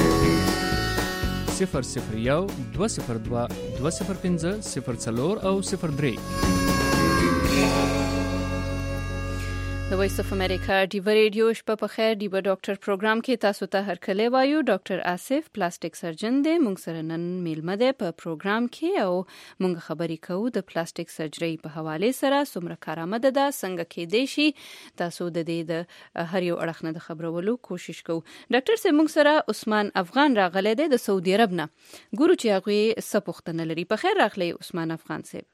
صفر صفر یو دوه صفر دوه دوه صفر پنځه صفر څلور او صفر درې. د وایس اف امریکا ډیو ریډیو شپه په خیر. ډیو ډاکټر پروګرام کې تاسو ته هرکلی وایو. ډاکټر آصف پلاستیک سرجن دی. مونږ سره نن میلمه دی په پروګرام کې او مونږ خبرې کوو د پلاستیک سرجری په حواله سره څومره کارآمد ده څنګه کېدای شي تاسو د دې د هر یو اړخ نه د خبرولو کوشش کوو. ډاکټر صاحب مونږ سره عثمان افغان راغلی دی د سعودي عرب نه. ګورو چې هغوی څه پوښتنه لري. په خیر راغلی عثمان افغان صاحب.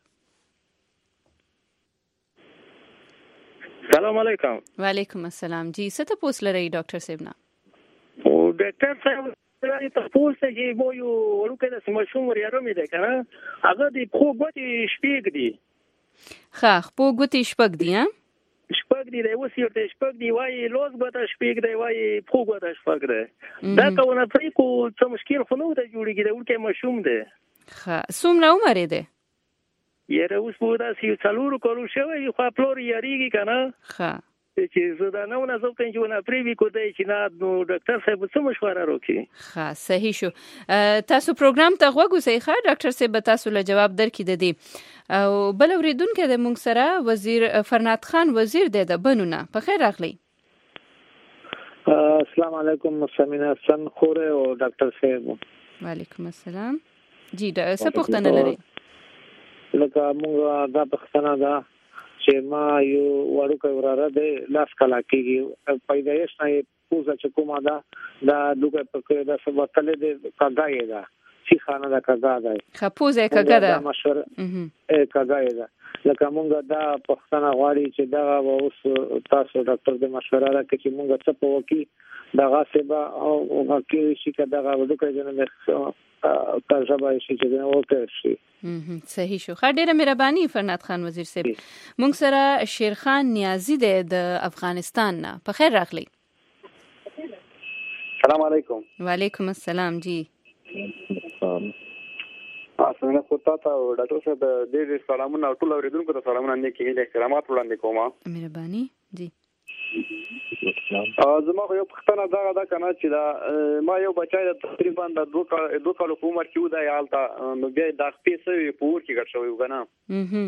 سلام علیکم. وعلیکم السلام. جی څه ته پوس لرئ ډاکټر صاحب نه؟ او ډاکټر صاحب راځي ته پوس چې مو یو ورکه د سمشوم وريارو مې ده کنه هغه د خو ګوتې شپږ دي. ښه خو ګوتې شپږ دي ها؟ شپږ دي د اوس یو ته شپږ دی وایي لوز ګوته شپږ دی وایي خو ګوته شپږ دی. دا کومه پرې کو څه مشکل خو نه ده جوړیږي د ورکه مشوم ده. ښه څومره عمر دی؟ یاره اوس په داسې یو څلورو کالو شوی خو پلور یاریږي که نه ښه چې زه دا نه ونه زه ورته چې ونه پرېوي کوتی چې نه نو ډاکټر صاحب څه مشوره راکړي. ښه صحیح شو. تاسو پروګرام ته غوږ اوسئ ښه ډاکټر صاحب به تاسو له جواب درکړي د دې. او بل اورېدونکی دی مونږ سره وزیر فرناد خان وزیر دی د بنو نه. په خیر راغلی. السلام علیکم سمینا حسن خوره او ډاکټر صاحب. وعلیکم السلام. جی دا څه پوښتنه لرئ؟ لکه موږ دا پوښتنه ده چې ما یو وړوکی وراره دی لاس کلا کېږي پیدایش نه پوزه چې کومه ده دا لوګه پکې دا څه وتلې ده کاږي ده چې خانه دا کاږه ده ښه پوزه کاږه ده مشوره کاږه ده لکه موږ دا پښتنه غواړي چې دا اوس تاسو ډاکټر د مشوره راکړي چې موږ څه په وکی دا غاسبه او کې شي کدا غوډو کې جن ترجمه شي چې نو وکړي شي. صحیح شو. خا ډیره مهرباني فرناد خان وزیر صاحب. موږ سره شیرخان نیازی د افغانستان نه. په خیر راغلی. السلام علیکم. وعلیکم السلام. جی اسمنه کوتا ته ډاکټر صاحب د دې سلامونه ټول اوریدونکو ته سلامونه نه کیږي د احترامات وړاندې کوم. مهرباني. جی زما خو یو پښتنه دا دا کنه چې دا ما یو بچای د تقریبا د دوه کال دوه کال په عمر کې ودا یالتا نو بیا د خپې سوي په ور کې ګټ شوی وګنه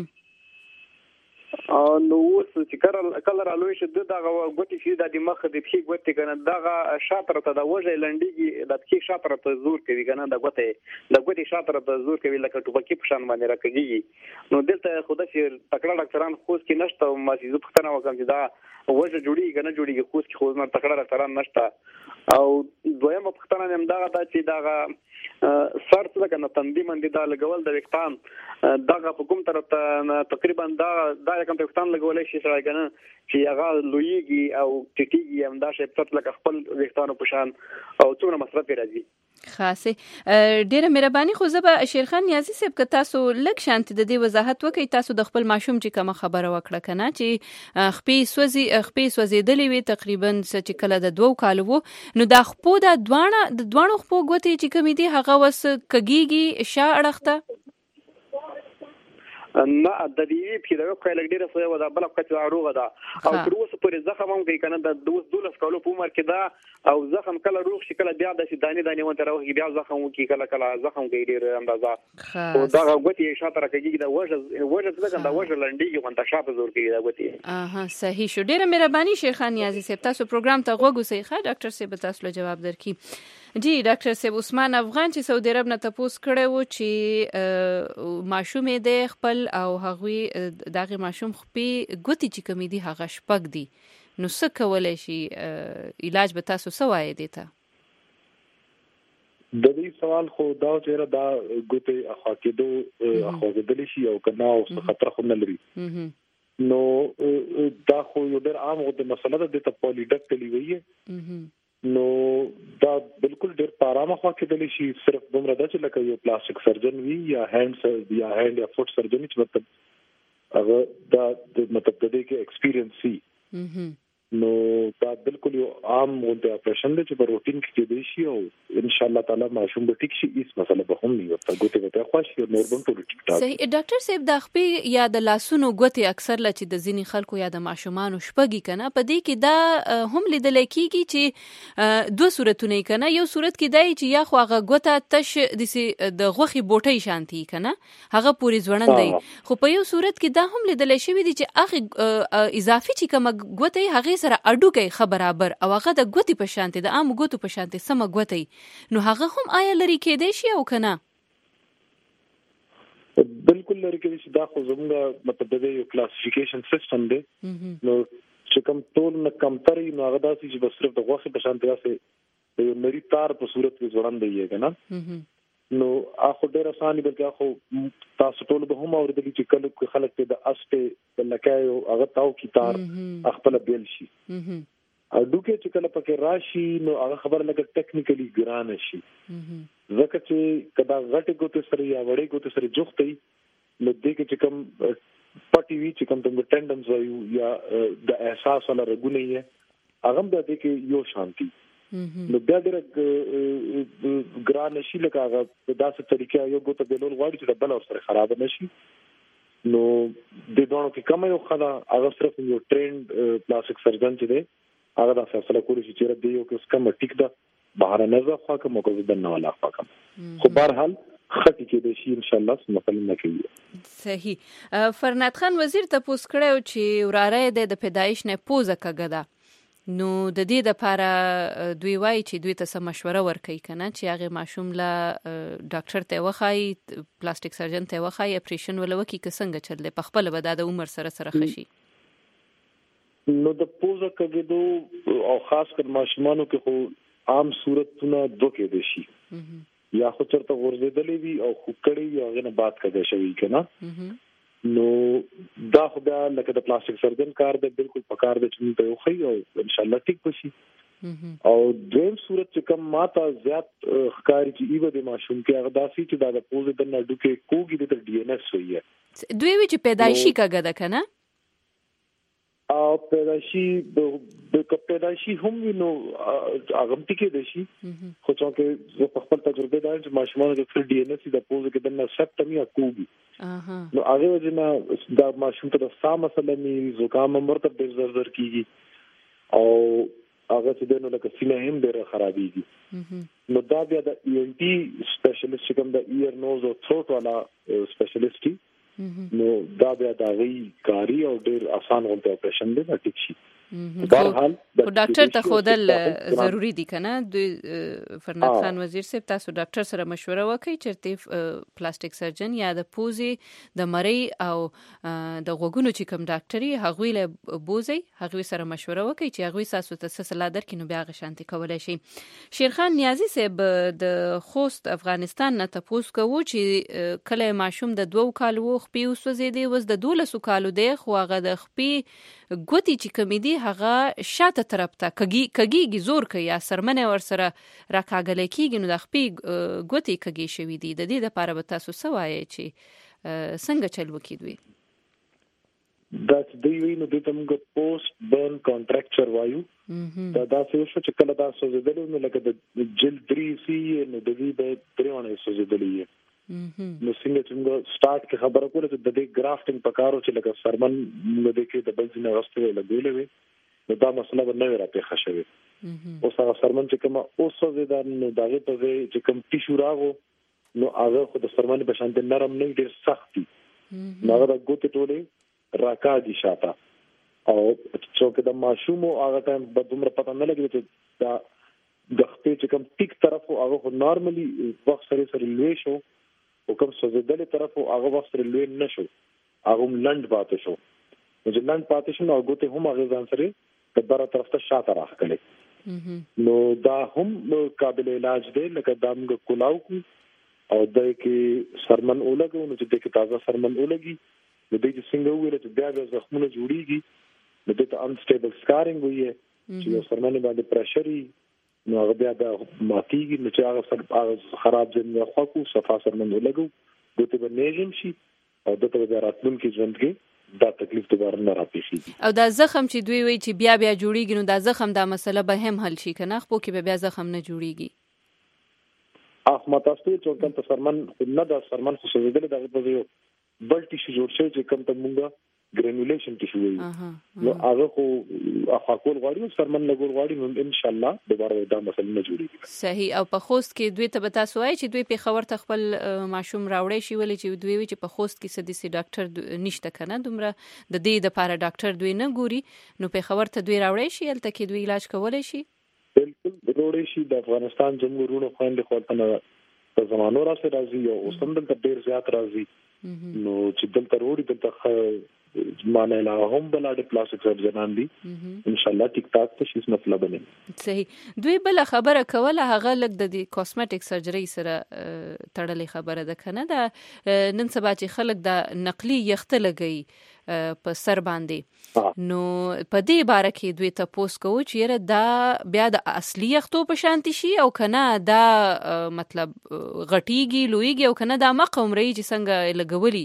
نو اوس چې کله کله رالوي شه دغه غوټي شي د مخ د پخې غوټي کنه دغه شاطر ته د وجه لنډيږي د پخې شاطر ته زور کوي کنه د غوټي د غوټي شاطر ته زور کوي لکه ټوپکی په شان باندې راکېږي نو دلته خدای شي تکړه ډاکټران خوښ کې نشته ما چې پښتنه وکم چې دا وجه جوړیږي کنه جوړیږي خوښ کې خو نه تکړه ډاکټران نشته او دویمه پښتنه هم دا دا چې دا سر څه کنه تندې باندې دا لګول د وکتان دغه په کوم طرف ته تقریبا دا دا کوم وکتان لګولای شي سره کنه چې هغه لویږي او ټیټیږي هم دا شی په لکه خپل وکتانو په شان او څومره مصرف راځي. خاصه ډیره مهرباني. خو زه به شیرخان نیازی صاحب که تاسو لږ شانت د دې وضاحت وکړئ تاسو د خپل ماشوم چې کوم خبره وکړه کنه چې خپې سوځي خپې سوځېدلې وي تقریبا چې کله د دوه کال وو نو دا خپو د دوانه د دوانو خپو غوتې چې کوم دي هغه وس کګيږي شا اړخته نه د دې په یو کال ډیره سوی و دا بل په روغه ده او تر اوسه پورې زخم هم کوي کنه د دوه دولس کالو په عمر کې دا او زخم کله روغ شي کله بیا د دانې دانې ونته راوږي بیا زخم وکي کله کله زخم کوي ډیر اندازه او دا غوتي شاته راکېږي دا وجه وجه څنګه دا وجه لنډيږي ونته شاته زور کوي دا غوتي. اها صحیح شو. ډیره مهرباني شیرخان نیازی صاحب تاسو پروګرام ته غوږ وسی ښه ډاکټر صاحب تاسو له جواب درکې. جی ډاکټر صاحب عثمان افغان چې سعودي عرب نه تاسو کړه و چې ماشوم دې خپل او هغوی دغه ماشوم خپې ګوتی چې کمی دي هغه شپږ دي نو څه کولای شي علاج به تاسو سوای دی ته د دې سوال خو دا چې دا ګوتی اخا کېدو اخا کېدلی شي او کنه او خطر خو نه لري نو دا خو یو ډېر عام غوته مسله ده د پولیډکټلی وایي نو دا بالکل ډېر پارامه خو کېدلی شي صرف دومره د چې لکه یو پلاستیک سرجن وی یا هاند یا هاند یا فوټ سرجن چې مطلب هغه دا مطلب د دې کې ایکسپیرینس سي نو دا بالکل یو عام غوته اپریشن دی چې په روټین کې کېدلی شي او ان شاء الله تعالی ماشوم به ټیک شي هیڅ مسله به هم نه وي ګوته به خوښ شي نور به ټول ټیک ټاک. صحیح. ډاکټر صاحب د خپې یا د لاسونو ګوته اکثر لچ د ځینی خلکو یا د ماشومان شپږی کنه په دې کې دا هم لیدل کېږي چې دوه صورتونه کنه یو صورت کې دی چې یا خو هغه ګوته تش د غوخي بوټي شانتي کنه هغه پوری ځوړند دی خو په یو صورت کې دا هم لیدل شوی دی چې هغه اضافي چې کوم ګوته هغه سره اډو کوي خبرابر او هغه د ګوتی په شانتي د عام ګوتو په شانتي سم ګوتی نو هغه هم آیا لري کېدای شي او کنه بالکل لري کېدای شي دا خو زموږ مطلب د یو کلاسیفیکیشن سیستم دی نو چې کوم ټول نه کمتري نو هغه داسې چې بس صرف د غوښه په شانتي واسه یو نری تار په صورت کې ځوړند دی کنه نو اخو ډېر اسانه بلکې اخو تاسو ټول به هم اوریدل چې کله خلک ته د استه لکایو هغه تاو کی تار خپل بیل شي او دوکه چې کله پکې راشي نو هغه خبر لکه ټیکنیکلی ګران شي ځکه چې کدا غټ ګوت سره یا وړې ګوت سره جوختي نو دې کې چې کوم پټي وی چې کوم د ټندنز وایو یا د احساس ولا رګونه یې هغه د دې کې یو شانتي نو بیا ډېر ګران شي لکه هغه په داسې طریقې یو ګوت بیلول غواړي چې بل اور سره خراب نشي نو د دوه کې کوم یو خلا هغه صرف یو ټرینډ پلاستیک سرجن چې دی هغه د فیصله کولی شي چې د یو کس کوم ټیک ده بهر نه ځخوا کوم کو د نه ولا خوا کوم خو بهرحال خطي کې د شي ان شاء الله مثلا نه کوي. صحیح. فرناد خان وزیر ته پوس کړو چې وراره د پیدایش نه پوزه کګه نو د دې لپاره دوی وایي چې دوی ته سم مشوره ورکوي کنه چې هغه ماشوم لا ډاکټر ته وخایي پلاستیک سرجن ته وخایي اپریشن ولوکي که څنګه چلې په خپل به د عمر سره سره خشي. نو د پوزه کېدو او خاص کر ماشومانو کې خو عام صورتونه دوه کې دي شي یا خو چرته ورزيدلې وي او خو کړي وي هغه نه بات کړي شوی کنه. نو دا خو بیا لکه د پلاستیک سرجن کار دی بالکل پکار دی چې موږ یو خي او ان شاء الله ټیک بشي. او دویم صورت چې کوم ماته زیات ښکاری چې ایو د ماشوم کې هغه داسي چې دا د پوزې د نډو کې کوګي د ډي ان اس وي دوی وی چې پیدایشي کګه ده کنه او پیدایشي د پیدایشي هم نو هغه ټکی دي شي خو چې په خپل تجربه دا چې ماشومان د فری ډي ان اس د پوزې کې د سپټمي کوګي نو هغه وجنه دا ماشوم ته د سا مسله می زکام مرتب د زر زر کیږي او هغه چې دنه لکه سینه هم ډیره خرابېږي. نو دا بیا د ای ان ټي سپیشلیست کوم د ایئر نوز او ثروت والا سپیشلیست نو دا بیا دا غي کاری او ډیر آسان غونډه اپریشن دی دا ټیک شي. بهرحال خو ډاکټر ته خودل ضروری دي کنه. د فرناد خان وزیر صاحب تاسو ډاکټر سره مشوره وکړئ چې پلاستیک سرجن یا د پوزې د مری او د غوګونو چې کوم ډاکټري هغوی له بوزي هغوی سره مشوره وکړئ چې هغوی تاسو ته څه صلاح درکړي نو بیا غشانتي کولای شي. شیرخان نیازی صاحب د خوست افغانستان نه تاسو کوو چې کله ماشوم د دوه کالو خپې وسوځېدي وز د دولسو کالو دی خو هغه د خپې ګوتی چې کمیدي هغه شاته طرف ته کګي کګي زور کوي یا سرمنه ور سره راکاګل کېږي نو د خپې ګوتی کګي شوی دی. د دې لپاره به تاسو سوای چې څنګه چل وکیدوي دا د وی نو د تمګه پوسټ برن کانټراکچر وایو دا دا څه شو چې کله دا سوزیدل نو لکه د جل درې سی نو د دې د درېونه سوزیدلې نو څنګه چې موږ سٹارټ کې خبره کوله چې د دې گرافټینګ پکارو چې لکه سرمن موږ د کې د بل ځای راستوي لګولې وي نو دا مسله به نه راپېښه شوي. اوس هغه سرمن چې کوم اوس زه نو دغه په چې کوم ټیشو راغو نو هغه خو د سرمن په شان د نرم نه ډیر سخت دي نو هغه د ګوتې ټولې راکا دي شاته او چې د ماشوم هغه ټایم به دومره پته نه لګي چې دا د خپل چې کوم ټیک طرف هغه خو نارملي وخت سره سره لوي شو او کوم سوزیدلې طرف هغه وخت سره لوي نه شو هغه لند پاتې شو نو چې لند پاتې شو نو ګوتې هم هغه ځان سره د بره طرف ته شاته راخلې نو دا هم قابل علاج دی لکه دا موږ کولاو کو او د کې سرمن اولګو نو چې د کې تازه سرمن اولګي نو د دې څنګه ویل چې بیا د زخمونو جوړیږي نو د ته انسټیبل سکارینګ وي چې سرمن باندې پرشري نو هغه بیا د ماتیږي نو چې هغه خراب ځنه خو صفه سرمن اولګو د ته بنېږم شي او د ته د راتلونکو ژوند کې دا تکلیف دوباره نه راپېښي او دا زخم چې دوی وایي چې بیا بیا جوړیږي نو دا زخم دا مسله به هم حل شي کنه خو کې بیا زخم نه جوړیږي. اخ متاسو چې کوم ته سرمن نه دا سرمن خو سوزیدل دغه په یو بل ټیشو جوړ شي چې کوم ته مونږه ګرینولیشن ټیشو وایي نو هغه خو اخاکول غواړي سرمن لګول غواړي نو ان شاء الله دوباره دا مسله نه جوړیږي. صحیح. او په خوست کې دوی ته به تاسو وایي چې دوی په خبر ته خپل ماشوم راوړی شي ولې چې دوی وی چې په خوست کې سدي سي ډاکټر نشته کنه دومره د دې د لپاره ډاکټر دوی نه ګوري نو په خبر ته دوی راوړی شي الته کې دوی علاج کولای شي. بالکل وروړي شي د افغانستان جمهوریت خويندې خپلتنه په زمانو راځي راځي او اوس هم د ډیر زیات راځي نو چې دلته وروړي دلته معنی لا هم بلاډ پلاستیک سرجنان دي ان شاء الله ټیک ټاک ته شي مطلب نه. صحیح. دوی بل خبره کوله هغه لګ د کاسمیټک سرجری سره تړلې خبره ده کنه دا نن سبا چې خلک د نقلي یخته لګي په سر باندې نو په دې باره کې دوی ته پوس کوو چې دا بیا د اصلي یختو په شانتي شي او کنه دا مطلب غټيږي لویږي او کنه دا مقوم رہی چې څنګه لګولي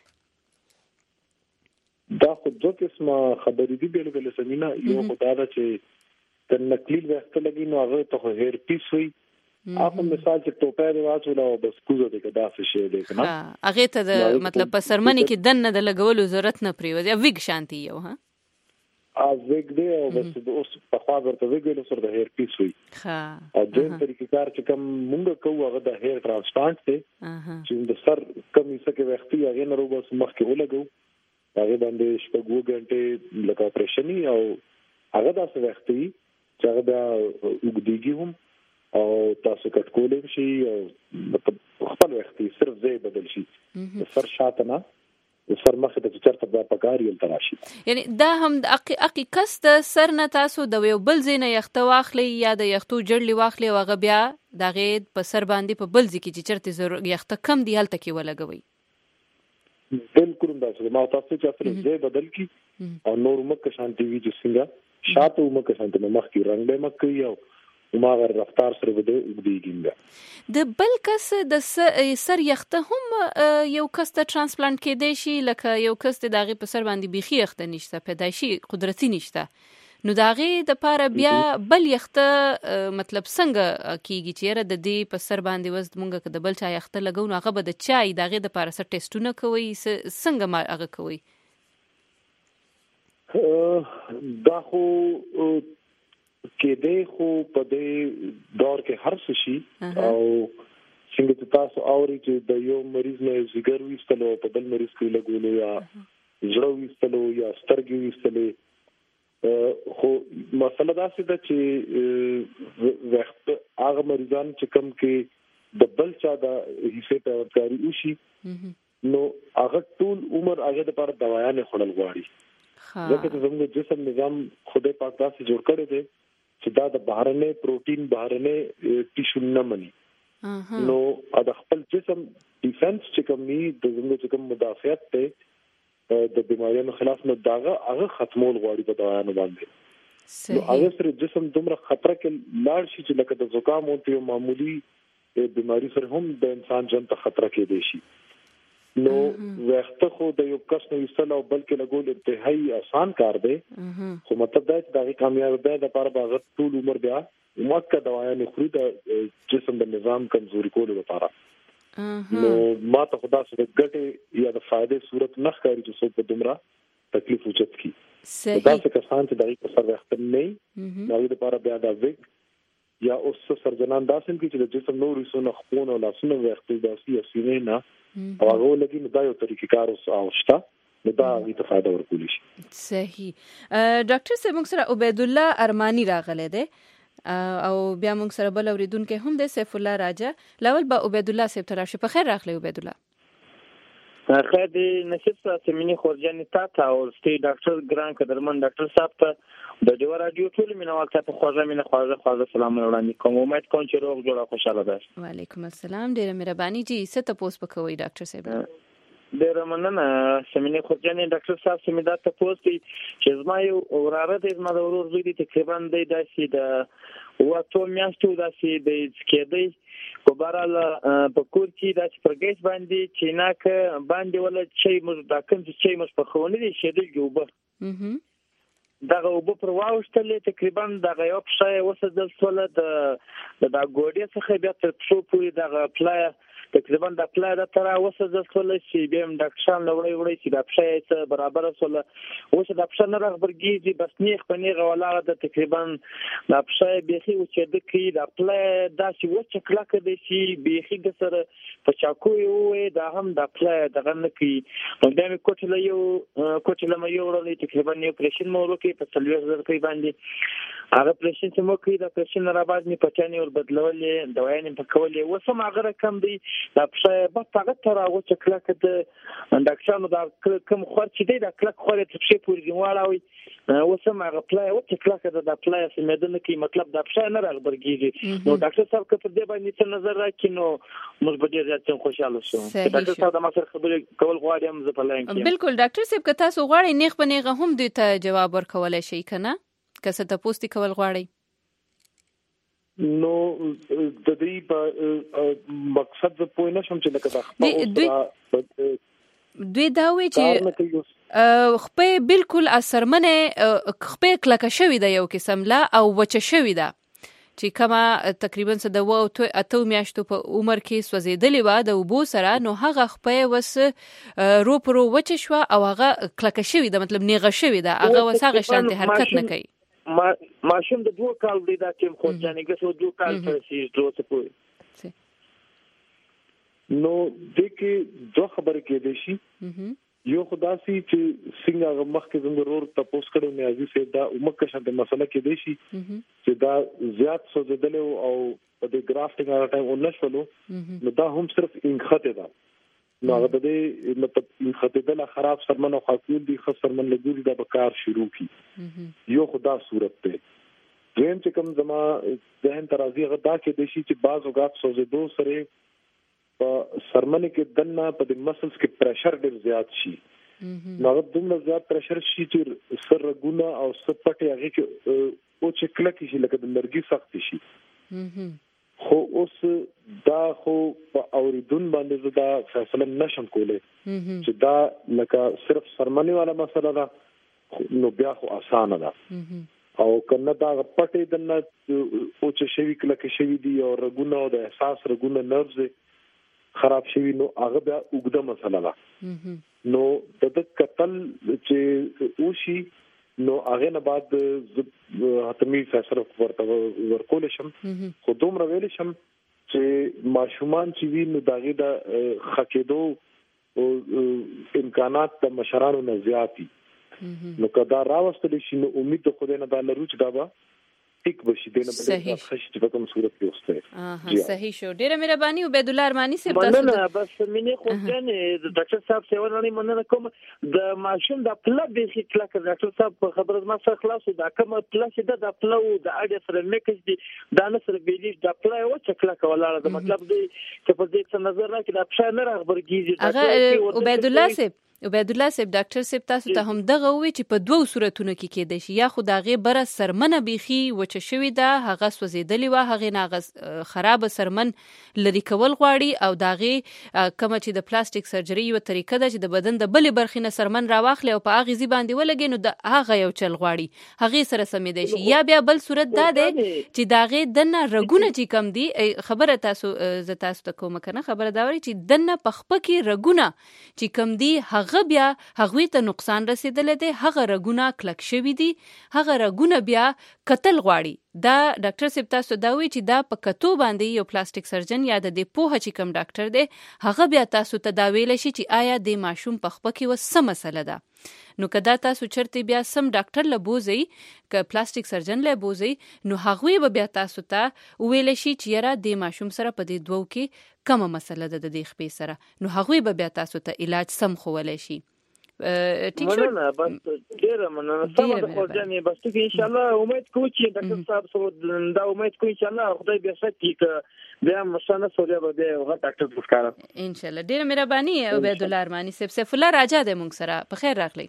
دا خو دوه قسمه خبرې دي بیل بیل سمینا یو خدای دا چې د نقلی وخت لګي نو هغه ته هیر پیس وي اپ مثال چې ټوپه دی واچول او بس کوزه دی کدا څه شی دی کنه هغه ته د مطلب په سرمنې کې دنه د لګولو ضرورت نه پریوځي یا ویګ شانتي یو ها ا ویګ دی او بس د اوس په خوا ورته ویګ له سره د هیر پیس وي ها او د طریقې کار چې کوم مونږ کوو هغه د هیر ترانسپلانټ دی چې د سر کمی څه کې وختي هغه نه روبس مخ کې ولګو هغه باندې شپږ غنټې لکه اپریشني او هغه داسې وخت وي چې هغه بیا وګديږي هم او تاسو کټکولې شي او مطلب خپل وخت صرف ځای بدل شي سر شاته نه سر مخه د چرته په پکاري تراشي. یعنی دا هم د اقي کس د سر نه تاسو د یو بل ځای نه یخته واخلي یا د یختو جړلې واخلي او هغه بیا دغه په سر باندې په بل ځای کې چې چرته ضرورت یخته کم دی هلته کې ولګوي. بالکل دا څه ما تاسو چې اصل ځای بدل کی او نور مکه شانتي وی چې څنګه شاته مکه شانتي مخ کې رنگ به مکه یو ماغه رفتار سره بده وګديږي. د بل کس د سر یخته هم یو کس ته ترانسپلانت کېدای شي لکه یو کس د دغه په سر باندې بيخي یخته نشته پیدایشي قدرتي نشته نو دغه د پاره بیا بل یخته مطلب څنګه کیږي چې د دې په سر باندې وز مونږه د بل چا یخته لګو نو هغه به د چای دغه د پاره سره ټیسټونه کوي څنګه ما هغه کوي دا خو کې دې خو په دې دور کې هر څه شي او څنګه چې تاسو اوري چې د یو مریض نه زیګر وستلو په بل مریض کې لګولو یا زړه وستلو یا سترګې وستلې خو مسله دا څه ده چې وخت هغه مریضان چې کم کې د بل چا د حصے په ورکاري وشي نو هغه ټول عمر هغه د پر دوايانې خړل غواړي ځکه چې زموږ جسم نظام خدای پاک تاسو جوړ کړی دی چې دا د بهرنه پروتین بهرنه ټیشو نه مني نو دا خپل جسم ډیفنس چې کوم ني د زموږ چې کوم مدافعت ته د بیماریونو خلاف نو داغه هغه ختمول غواړي په دوايانو باندې نو هغه سره جسم دومره خطر کې لاړ شي چې لکه د زکام او یو معمولی بیماری سره هم د انسان ژوند ته خطر کې دی شي نو وخت خو د یو کس نو وسل او بلکې لګول انتهایی آسان کار دی خو مطلب دا چې دا کامیاب دی د لپاره باغ ټول عمر بیا موقته دوايانې خوري د جسم د نظام کمزوري کولو لپاره نو ما ته خدا سره ګټه یا د فائدې صورت نه ښکاري چې څوک په دومره تکلیف وچت کی دا څه کسان چې دغه په سر وخت نه نو د لپاره بیا دا وګ یا اوس سرجنان داسم کی چې د جسم نور رسونه خپون او لاسونه وخت داسي اسینه نه او هغه لګي نو دا یو طریقې کار او شته نو دا غي ته فائدہ ورکول شي. صحیح. ډاکټر صاحب موږ سره عبید الله ارمانی راغله ده او بیا موږ سره بل اوریدونکو هم ده سیف الله راجا لاول با عبید الله صاحب تراشه په خیر راغله عبید الله. خیر دی نصیب صاحب سمینی خورجانی تا تا او سټي ډاکټر ګران قدرمن ډاکټر صاحب ته د ډیو رادیو ټول مینوال ته په خوږه مینه خوږه خوږه سلام وړاندې کوم امید کوم چې روغ جوړه خوشاله ده. وعلیکم السلام ډیره مهرباني جی ست پوس پکوي ډاکټر صاحب. ډیره مننه سمینی خورجانی ډاکټر صاحب سمیدا ته پوس دي چې زما یو وراره د زما د ورور زوی دي تقریبا د داسې د واتو میاشتو داسې د کېدی په بارال په کور کې د پرګیس باندې چې ناک باندې ولا چې موږ دا کوم چې موږ په خونه دي شه د جوبه دغه وب پر واوښتلې تقریبا دغه یو شای وسدل سول د د ګوډې څخه بیا تر څو پوری دغه پلای تقریبا د پلای د تر وسدل سول چې بیا د ښان لوړی وړي چې د پښې برابر سول اوس د پښې نه راغبرګي بس نیخ په نیغه ولا د تقریبا د پښې بيخي او چې د کې د پلای داسې و چې کلاک د شي بيخي د سره په چاکو یو د هم د پلای دغه نه کې نو د کوټل یو کوټل مې یو ورلې تقریبا یو پرشن مو ورکې په څلور زر کې باندې هغه پرشن چې مو کې د پرشن را باندې نه پچانی ور بدلولې دوايانې په کولې وسم هغه کم دی د پښې په هغه تر هغه چې کلاک د ډاکټرانو دا کوم خور چې دی د کلاک خور ته پښې پورې دیواړوي وسم هغه پلای او چې کلاک د پلای سمېدنه کې مطلب د پښې نه راغبرګيږي نو ډاکټر صاحب که په دې باندې څه نظر راکړي نو موږ به ډېر زیات خوشاله شو. ډاکټر صاحب د ما سره خبرې کول غواړم زه په لاین کې بالکل ډاکټر صاحب که تاسو غواړئ نیغ په نیغه هم دوی ته جواب ورکولای شئ کنه که څه ته پوښتنه کول غواړئ نو د دې په مقصد په پوه نه شم چې لکه دا دوی دا وی چې خپې بالکل اثرمنه خپې کلکه شوی دا یو قسم لا او وچه شوی دا چې کما تقریبا څه د وو اته میاشتو په عمر کې سوځیدلې و د وبو سره نو هغه خپې وس رو پرو وچه شو او هغه کلکه شوی دا مطلب نیغه شوی دا هغه وسغه شانته حرکت نه کوي ما ماشوم د دوه کال دی دا چې خو ځانګړي ګسو دوه کال تر شي دوه څه پوي نو د کې دوه خبرې کې دي شي یو خداسي چې څنګه مخکې زموږ ورور تاسو کړو نیازي سي دا عمر شانت مسله کې دی شي چې دا زیات سوځیدل او په دې ګرافټینګ هغه ټایم ونشولو نو دا هم صرف انخته ده نو هغه دې مطلب انخته ده خراب سرمن او خاصول دي خاص سرمن لګوري دا بکار شروع کی یو خدا صورت ته زم چې کوم زما ذهن ترازی غدا کې د شي چې بعض اوقات سوځیدو سره په سرمنه کې دنه په د مسلز کې پریشر ډیر زیات شي نو دومره زیات پریشر شي چې سر رګونه او سپټي هغه کې او چې کله کې شي لکه د لرګي سخت شي خو اوس دا خو په اوریدون باندې دا فیصله نشم کولای چې دا لکه صرف سرمنه والا مسله ده نو بیا خو اسانه ده او کنه دا پټي دنه او چې شوی کله کې شوی دی او رګونه او د احساس رګونه نروز خراب شوی نو هغه بیا وګړه مسله ده نو د قتل چې اوشي نو هغه نه بعد حتمی فیصله ورته ورکول شم خو دومره ویل شم چې ماشومان چې وی نو داغه د خکېدو او امکانات د مشرانو نه زیاتی نو کدا راوستل شي نو امید خو دې نه د لروچ دا به ټیک بشي دنه بل خشت په کوم صورت کې اوسه اه صحیح شو ډیره مهرباني عبید الله ارمانی صاحب تاسو مننه بس مینه خو ځنه د ډاکټر صاحب سیوانه مننه کوم د ماشوم د پلب به خپل کړ ډاکټر صاحب په خبره ما سره خلاص دا کوم پلس د د پلو د اډ سره میکس دي دا نه سره بیلی د پلو او چکلا کولاله د مطلب دی چې په دې څه نظر راکړي د پښه نه راغبرګیږي هغه عبید الله صاحب عبید الله صاحب ډاکټر صاحب تاسو ته هم دغه وی چې په دوو صورتونو کې کېد شي یا خدای بره سرمنه بيخي وچ شوی دا هغه سوځیدلی و هغه نه خراب سرمن لری کول غواړي او داغه کوم چې د پلاستیک سرجری یو طریقه ده چې د بدن د بلې برخې نه سرمن راواخلي او په هغه زی باندې ولګي نو د هغه یو چل غواړي هغه سره سمې دی شي یا بیا بل صورت دا ده چې داغه دنه رګونه چې کم دي خبره تاسو ز تاسو ته کوم کنه خبره دا وری چې دنه پخپه کې رګونه چې کم دي هغه بیا هغه ته نقصان رسیدل دي هغه رګونه کلک شوی دي هغه رګونه بیا قتل غواړي دا ډاکټر صاحب تاسو دا وی چې دا په کتو باندې یو پلاستیک سرجن یا د دې پوهه چې کم ډاکټر دی هغه بیا تاسو ته دا ویل شي چې آیا د ماشوم په خپه کې وسه مسله ده نو کدا تاسو چرته بیا سم ډاکټر لبوزي ک پلاستیک سرجن لبوزي نو هغه به بیا تاسو ته ویل شي چې یاره د ماشوم سره په دې دوو کې کومه مسله ده د دې خپې سره نو هغه به بیا تاسو ته علاج سم خوولای شي ټیک شو مننه بس ډیره مننه سم د خوځنی بس ټیک ان شاء الله امید کوم چې ډاکټر صاحب سره دا امید کوم ان شاء الله خدای بیا ساتي ک بیا مشانه سوریا به بیا هغه ډاکټر وکړه ان شاء الله ډیره مهرباني عبید الله ارمانی صاحب سیف الله راجا د مونږ سره په خیر راغلی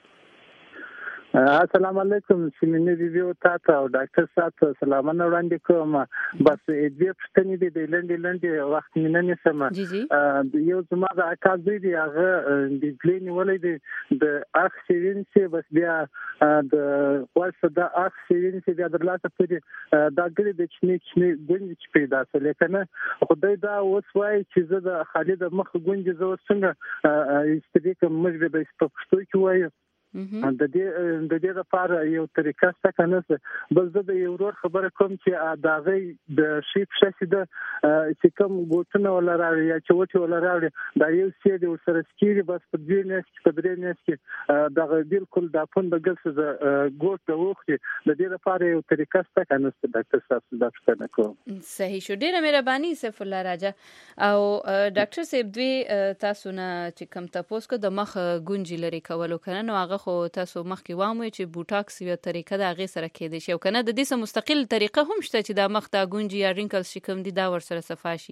السلام علیکم سیمینه ریویو تاسو او ډاکټر صاحب سلامونه وړاندې کوم بس دې پښتنې دې د لندې لندې وخت مینه سم یو زما د اکاز دی هغه د پلین ولې دی د اخ سیوین چې بس بیا د واسه د اخ سیوین چې بیا درلاته پدې دا ګری د چني چني ګوند چې پیدا سره کنه خدای دا وسوای چې زه د خالد مخ ګوند زو څنګه استدې کوم مجبور د پښتو کې وایي د دې د دې لپاره یو طریقه څه کنه بل زه د یو ورور خبره کوم چې دا غي د شي پښه د چې کوم ګوتنه ولا راوي یا چې وته ولا راوي دا یو څه د سره سکيري بس په دې نه کې په دې نه کې دا بالکل د پون د ګلس د ګوت د وخت د دې لپاره یو طریقه څه کنه ډاکټر صاحب دا څه کوم صحیح شو ډیره مهرباني سیف الله راجا او ډاکټر صاحب دوی تاسو نه چې کوم تاسو کو د مخ ګونجي لري کولو کنه نو هغه خو تاسو مخکې وامه چې بوټاکس یو طریقه د هغه سره کېدی شي او کنه د دې سم مستقل طریقه هم شته چې د مخ د ګونجي یا رینکلز چې کوم دي دا ور سره صفاشي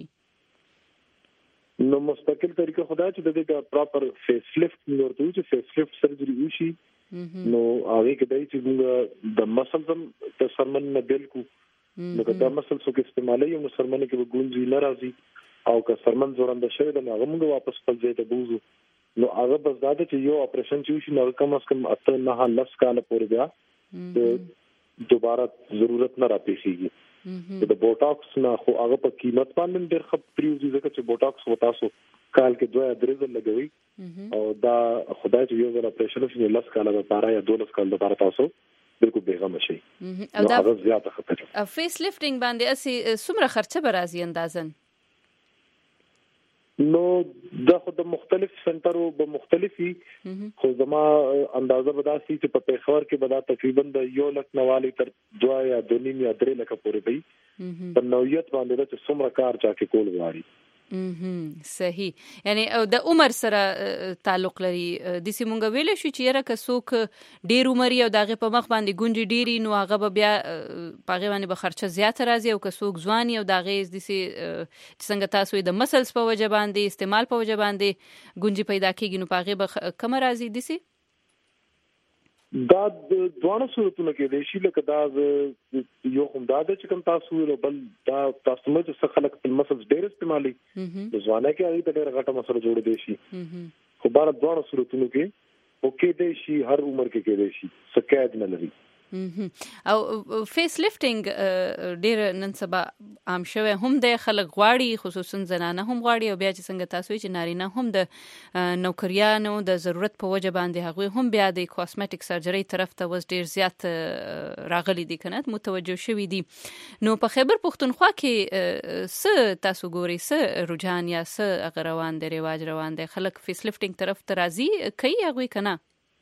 نو مستقل طریقه خدای چې د دې پراپر فیس لفټ ورته چې فیس لفټ سرجری وشي نو هغه کې دای چې د مسلزم د سرمن نه بالکل نو د مسلسو کې استعمالي یو سرمن کې ګونجي ناراضي او که سرمن زورنده شوی د هغه موږ واپس خپل ځای ته بوزو نو هغه بس دا چې یو اپریشن چې شي نو کم از کم اته نه لس کال پورې بیا دوباره ضرورت نه راپېږي د بوټاکس نه خو هغه په قیمت باندې ډېر خپ پریوزي ځکه چې بوټاکس وتاسو کال کې دوه درې ځله لګوي او دا خدای چې یو ځل اپریشن شي لس کال لپاره یا دولس کال لپاره تاسو بالکل بیغمه شي او دا زیاته خطر فیس لفټینګ باندې اسی څومره خرچه به راځي اندازن نو دا خو د مختلف سنټرو په مختلفي خو زما اندازه بداسي چې په پیښور کې بدا تقریبا د یو لک نوالی تر دوه یا دوه نیم یا درې لک پورې دی په نوعیت باندې د څومره کار چا کې کول غواړي. مهم صحیح. یعنی او د عمر سره تعلق لري. د سیمونګ ویل شو چې یره کڅوک ډیر عمر یو دغه په مخ باندې ګونډي ډیری نو هغه به بیا پاغه باندې به خرچه زیات راځي او کڅوک ځوان یو دغه د سي څنګه تاسو د مسلز په وجه باندې استعمال په وجه باندې ګونډي پیدا کیږي نو پاغه به کم راځي د سي دا د دوه صورتونو کې د شي لکه دا یو هم دا چې کوم تاسو بل دا تاسو مې څه خلک په مسلز ډیر استعمالي د ځوانه کې هغه ډېر غټه مسله جوړ دی شي خو بار دوه صورتونو کې اوکې دی شي هر عمر کې کې دی شي سکاد نه لري. او فیس لفټینګ ډیر نن سبا عام شوی هم د خلک غواړي خصوصا زنانه هم غواړي او بیا چې څنګه تاسو چې نارینه هم د نوکریانو د ضرورت په وجه باندې هغه هم بیا د کاسمیټیک سرجری طرف ته وز ډیر زیات راغلي دي کنه متوجه شوی دي. نو په خیبر پښتونخوا کې س تاسو ګوري س رجحان یا س غروان د رواج روان دي خلک فیس لفټینګ طرف ته راځي کوي هغه کنه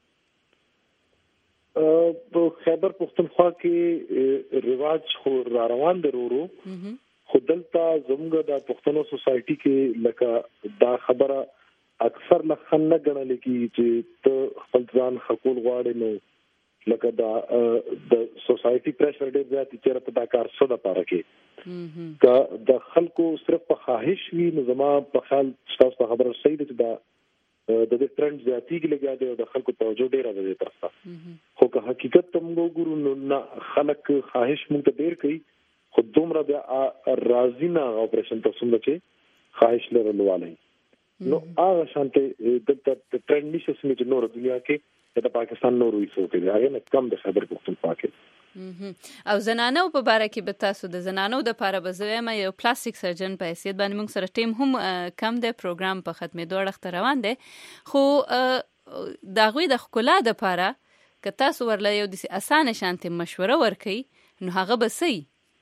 په خیبر پښتونخوا کې رواج خو را روان دی ورو خو دلته زموږ د پښتنو سوسایټي کې لکه دا خبره اکثر لخن نه غنل کی چې ته خپل ځان خپل غواړې نو لکه دا د سوسایټي پریشر ډېر زیات چې په دا کار څه د پاره کې دا د خلکو صرف په خواهش وي نو زما په خیال تاسو په خبره صحیح ده چې دا د دې ټرند زیاتی کې لګا دی او د خلکو توجه ډیره ده تر څه خو که حقیقت تم وګورو نو خلک خواهش مونږ ته ډیر کوي خو دومره بیا راضی نه اپریشن ته څنګه چې خواهش لرلواله نو هغه شانته د ټرند نشه سمې چې نور دنیا کې د پاکستان نور وي څو کې هغه نه کم د خبر پښتونخوا کې او زنانو په باره کې به تاسو د زنانو د پاره بزویم یو پلاستیک سرجن په حیثیت باندې موږ سره ټیم هم کم د پروګرام په ختمېدو وخت روان دی خو دا غوي د خکولا د پاره که تاسو ورله یو د اسانه شانتي مشوره ورکړي نو هغه به سي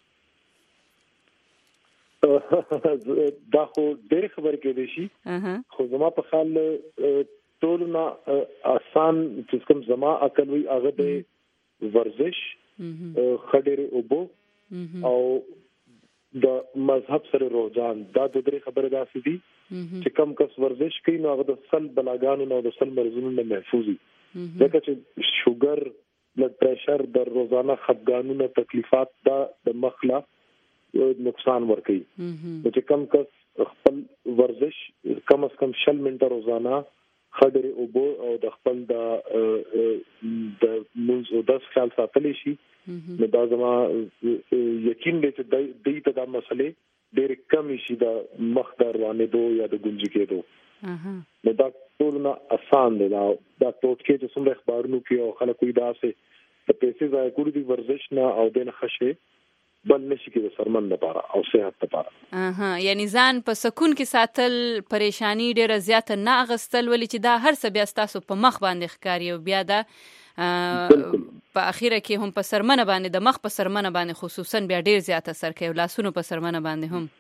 دا خو ډېر خبر کې دی شي خو زما په خیال ټول نه آسان چې کوم زما عقل وي هغه د ورزش خډيري اوبو او د مذهب سره روزان دا د درې خبره داسې دي چې کم کس ورزش کوي نو هغه د سل بلاګانو نو د سل مرزونو نه محفوظ وي ځکه چې شوګر بلډ پريشر د روزانه خپګانونو تکلیفات دا د مخله نقصان ورکوي چې کم کس خپل ورزش کم از کم شل منټه روزانه خډري اوبو او د خپل د د موږ او د خیال ساتلی شي نو دا زما یقین دی چې د دې ته د مسلې ډېر کم شي د مخدار باندې دو یا د ګونځي کېدو نو دا ټول نه آسان دی دا د ټوټکې چې څومره خبرونو کې او خلک وي دا سه د پیسې ځای کړی دی ورزش نه او د نخښه بل نشي کې د سرمن لپاره او صحت لپاره اها یعنی ځان په سکون کې ساتل پریشانی ډیره زیات نه اغستل ولې چې دا هر څه بیا تاسو په مخ باندې ښکاری او بیا دا په اخیره کې هم په سرمنه باندې د مخ په سرمنه باندې خصوصا بیا ډیر زیات اثر کوي لاسونو په سرمنه باندې هم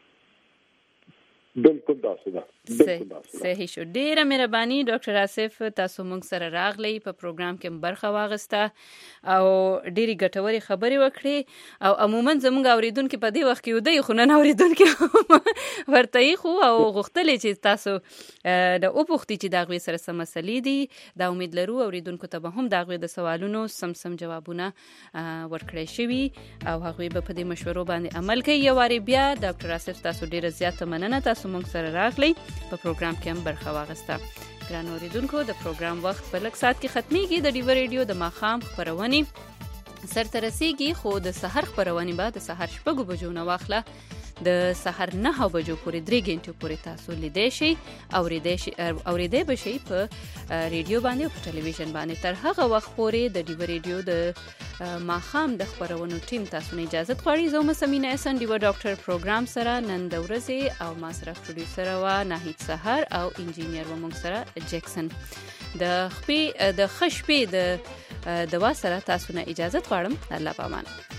بالکل تاسو دا صحیح شو ډیره مهرباني ډاکټر آصف تاسو موږ سره راغلی په پروګرام کې برخه واغسته او ډیری ګټوري خبري وکړي او عموما زموږ اوریدونکو په دې وخت کې ودی خو نه اوریدونکو ورته خو او غختلې چې تاسو د اوپختي چې دا غوي سره سم مسلې دي دا امید لرو اوریدونکو ته به هم دا غوي د سوالونو سم سم جوابونه ورکړي شي او هغه به په دې مشورو باندې عمل کوي یو واری بیا ډاکټر آصف تاسو ډیره زیات مننه تاسو موږ سره راغلی په پروګرام کې هم برخه واغسته ګران اوریدونکو د پروګرام وخت په لږ ساعت کې ختميږي د ډیو ریډیو د ماخام خبرونه سرته رسیږي خو د سحر خبرونه بعد د سحر شپږ بجو نه واخله د سحر نه بجو پورې درې غنټې پورې تاسو لیدئ شئ اوریدئ شئ اوریدئ بشئ په ریډیو باندې او په ټلویزیون باندې تر هغه وخت پورې د ډیو ریډیو د ماخام د خبرونو ټیم تاسو نه اجازه غواړي زه مسمینه اسن ډیو ډاکټر پروګرام سره نن د ورځې او ما سره پروډوسر وا ناهید سحر او انجینیر و موږ سره جیکسن د خپې د خشپې د دوا سره تاسو نه اجازه غواړم الله پامان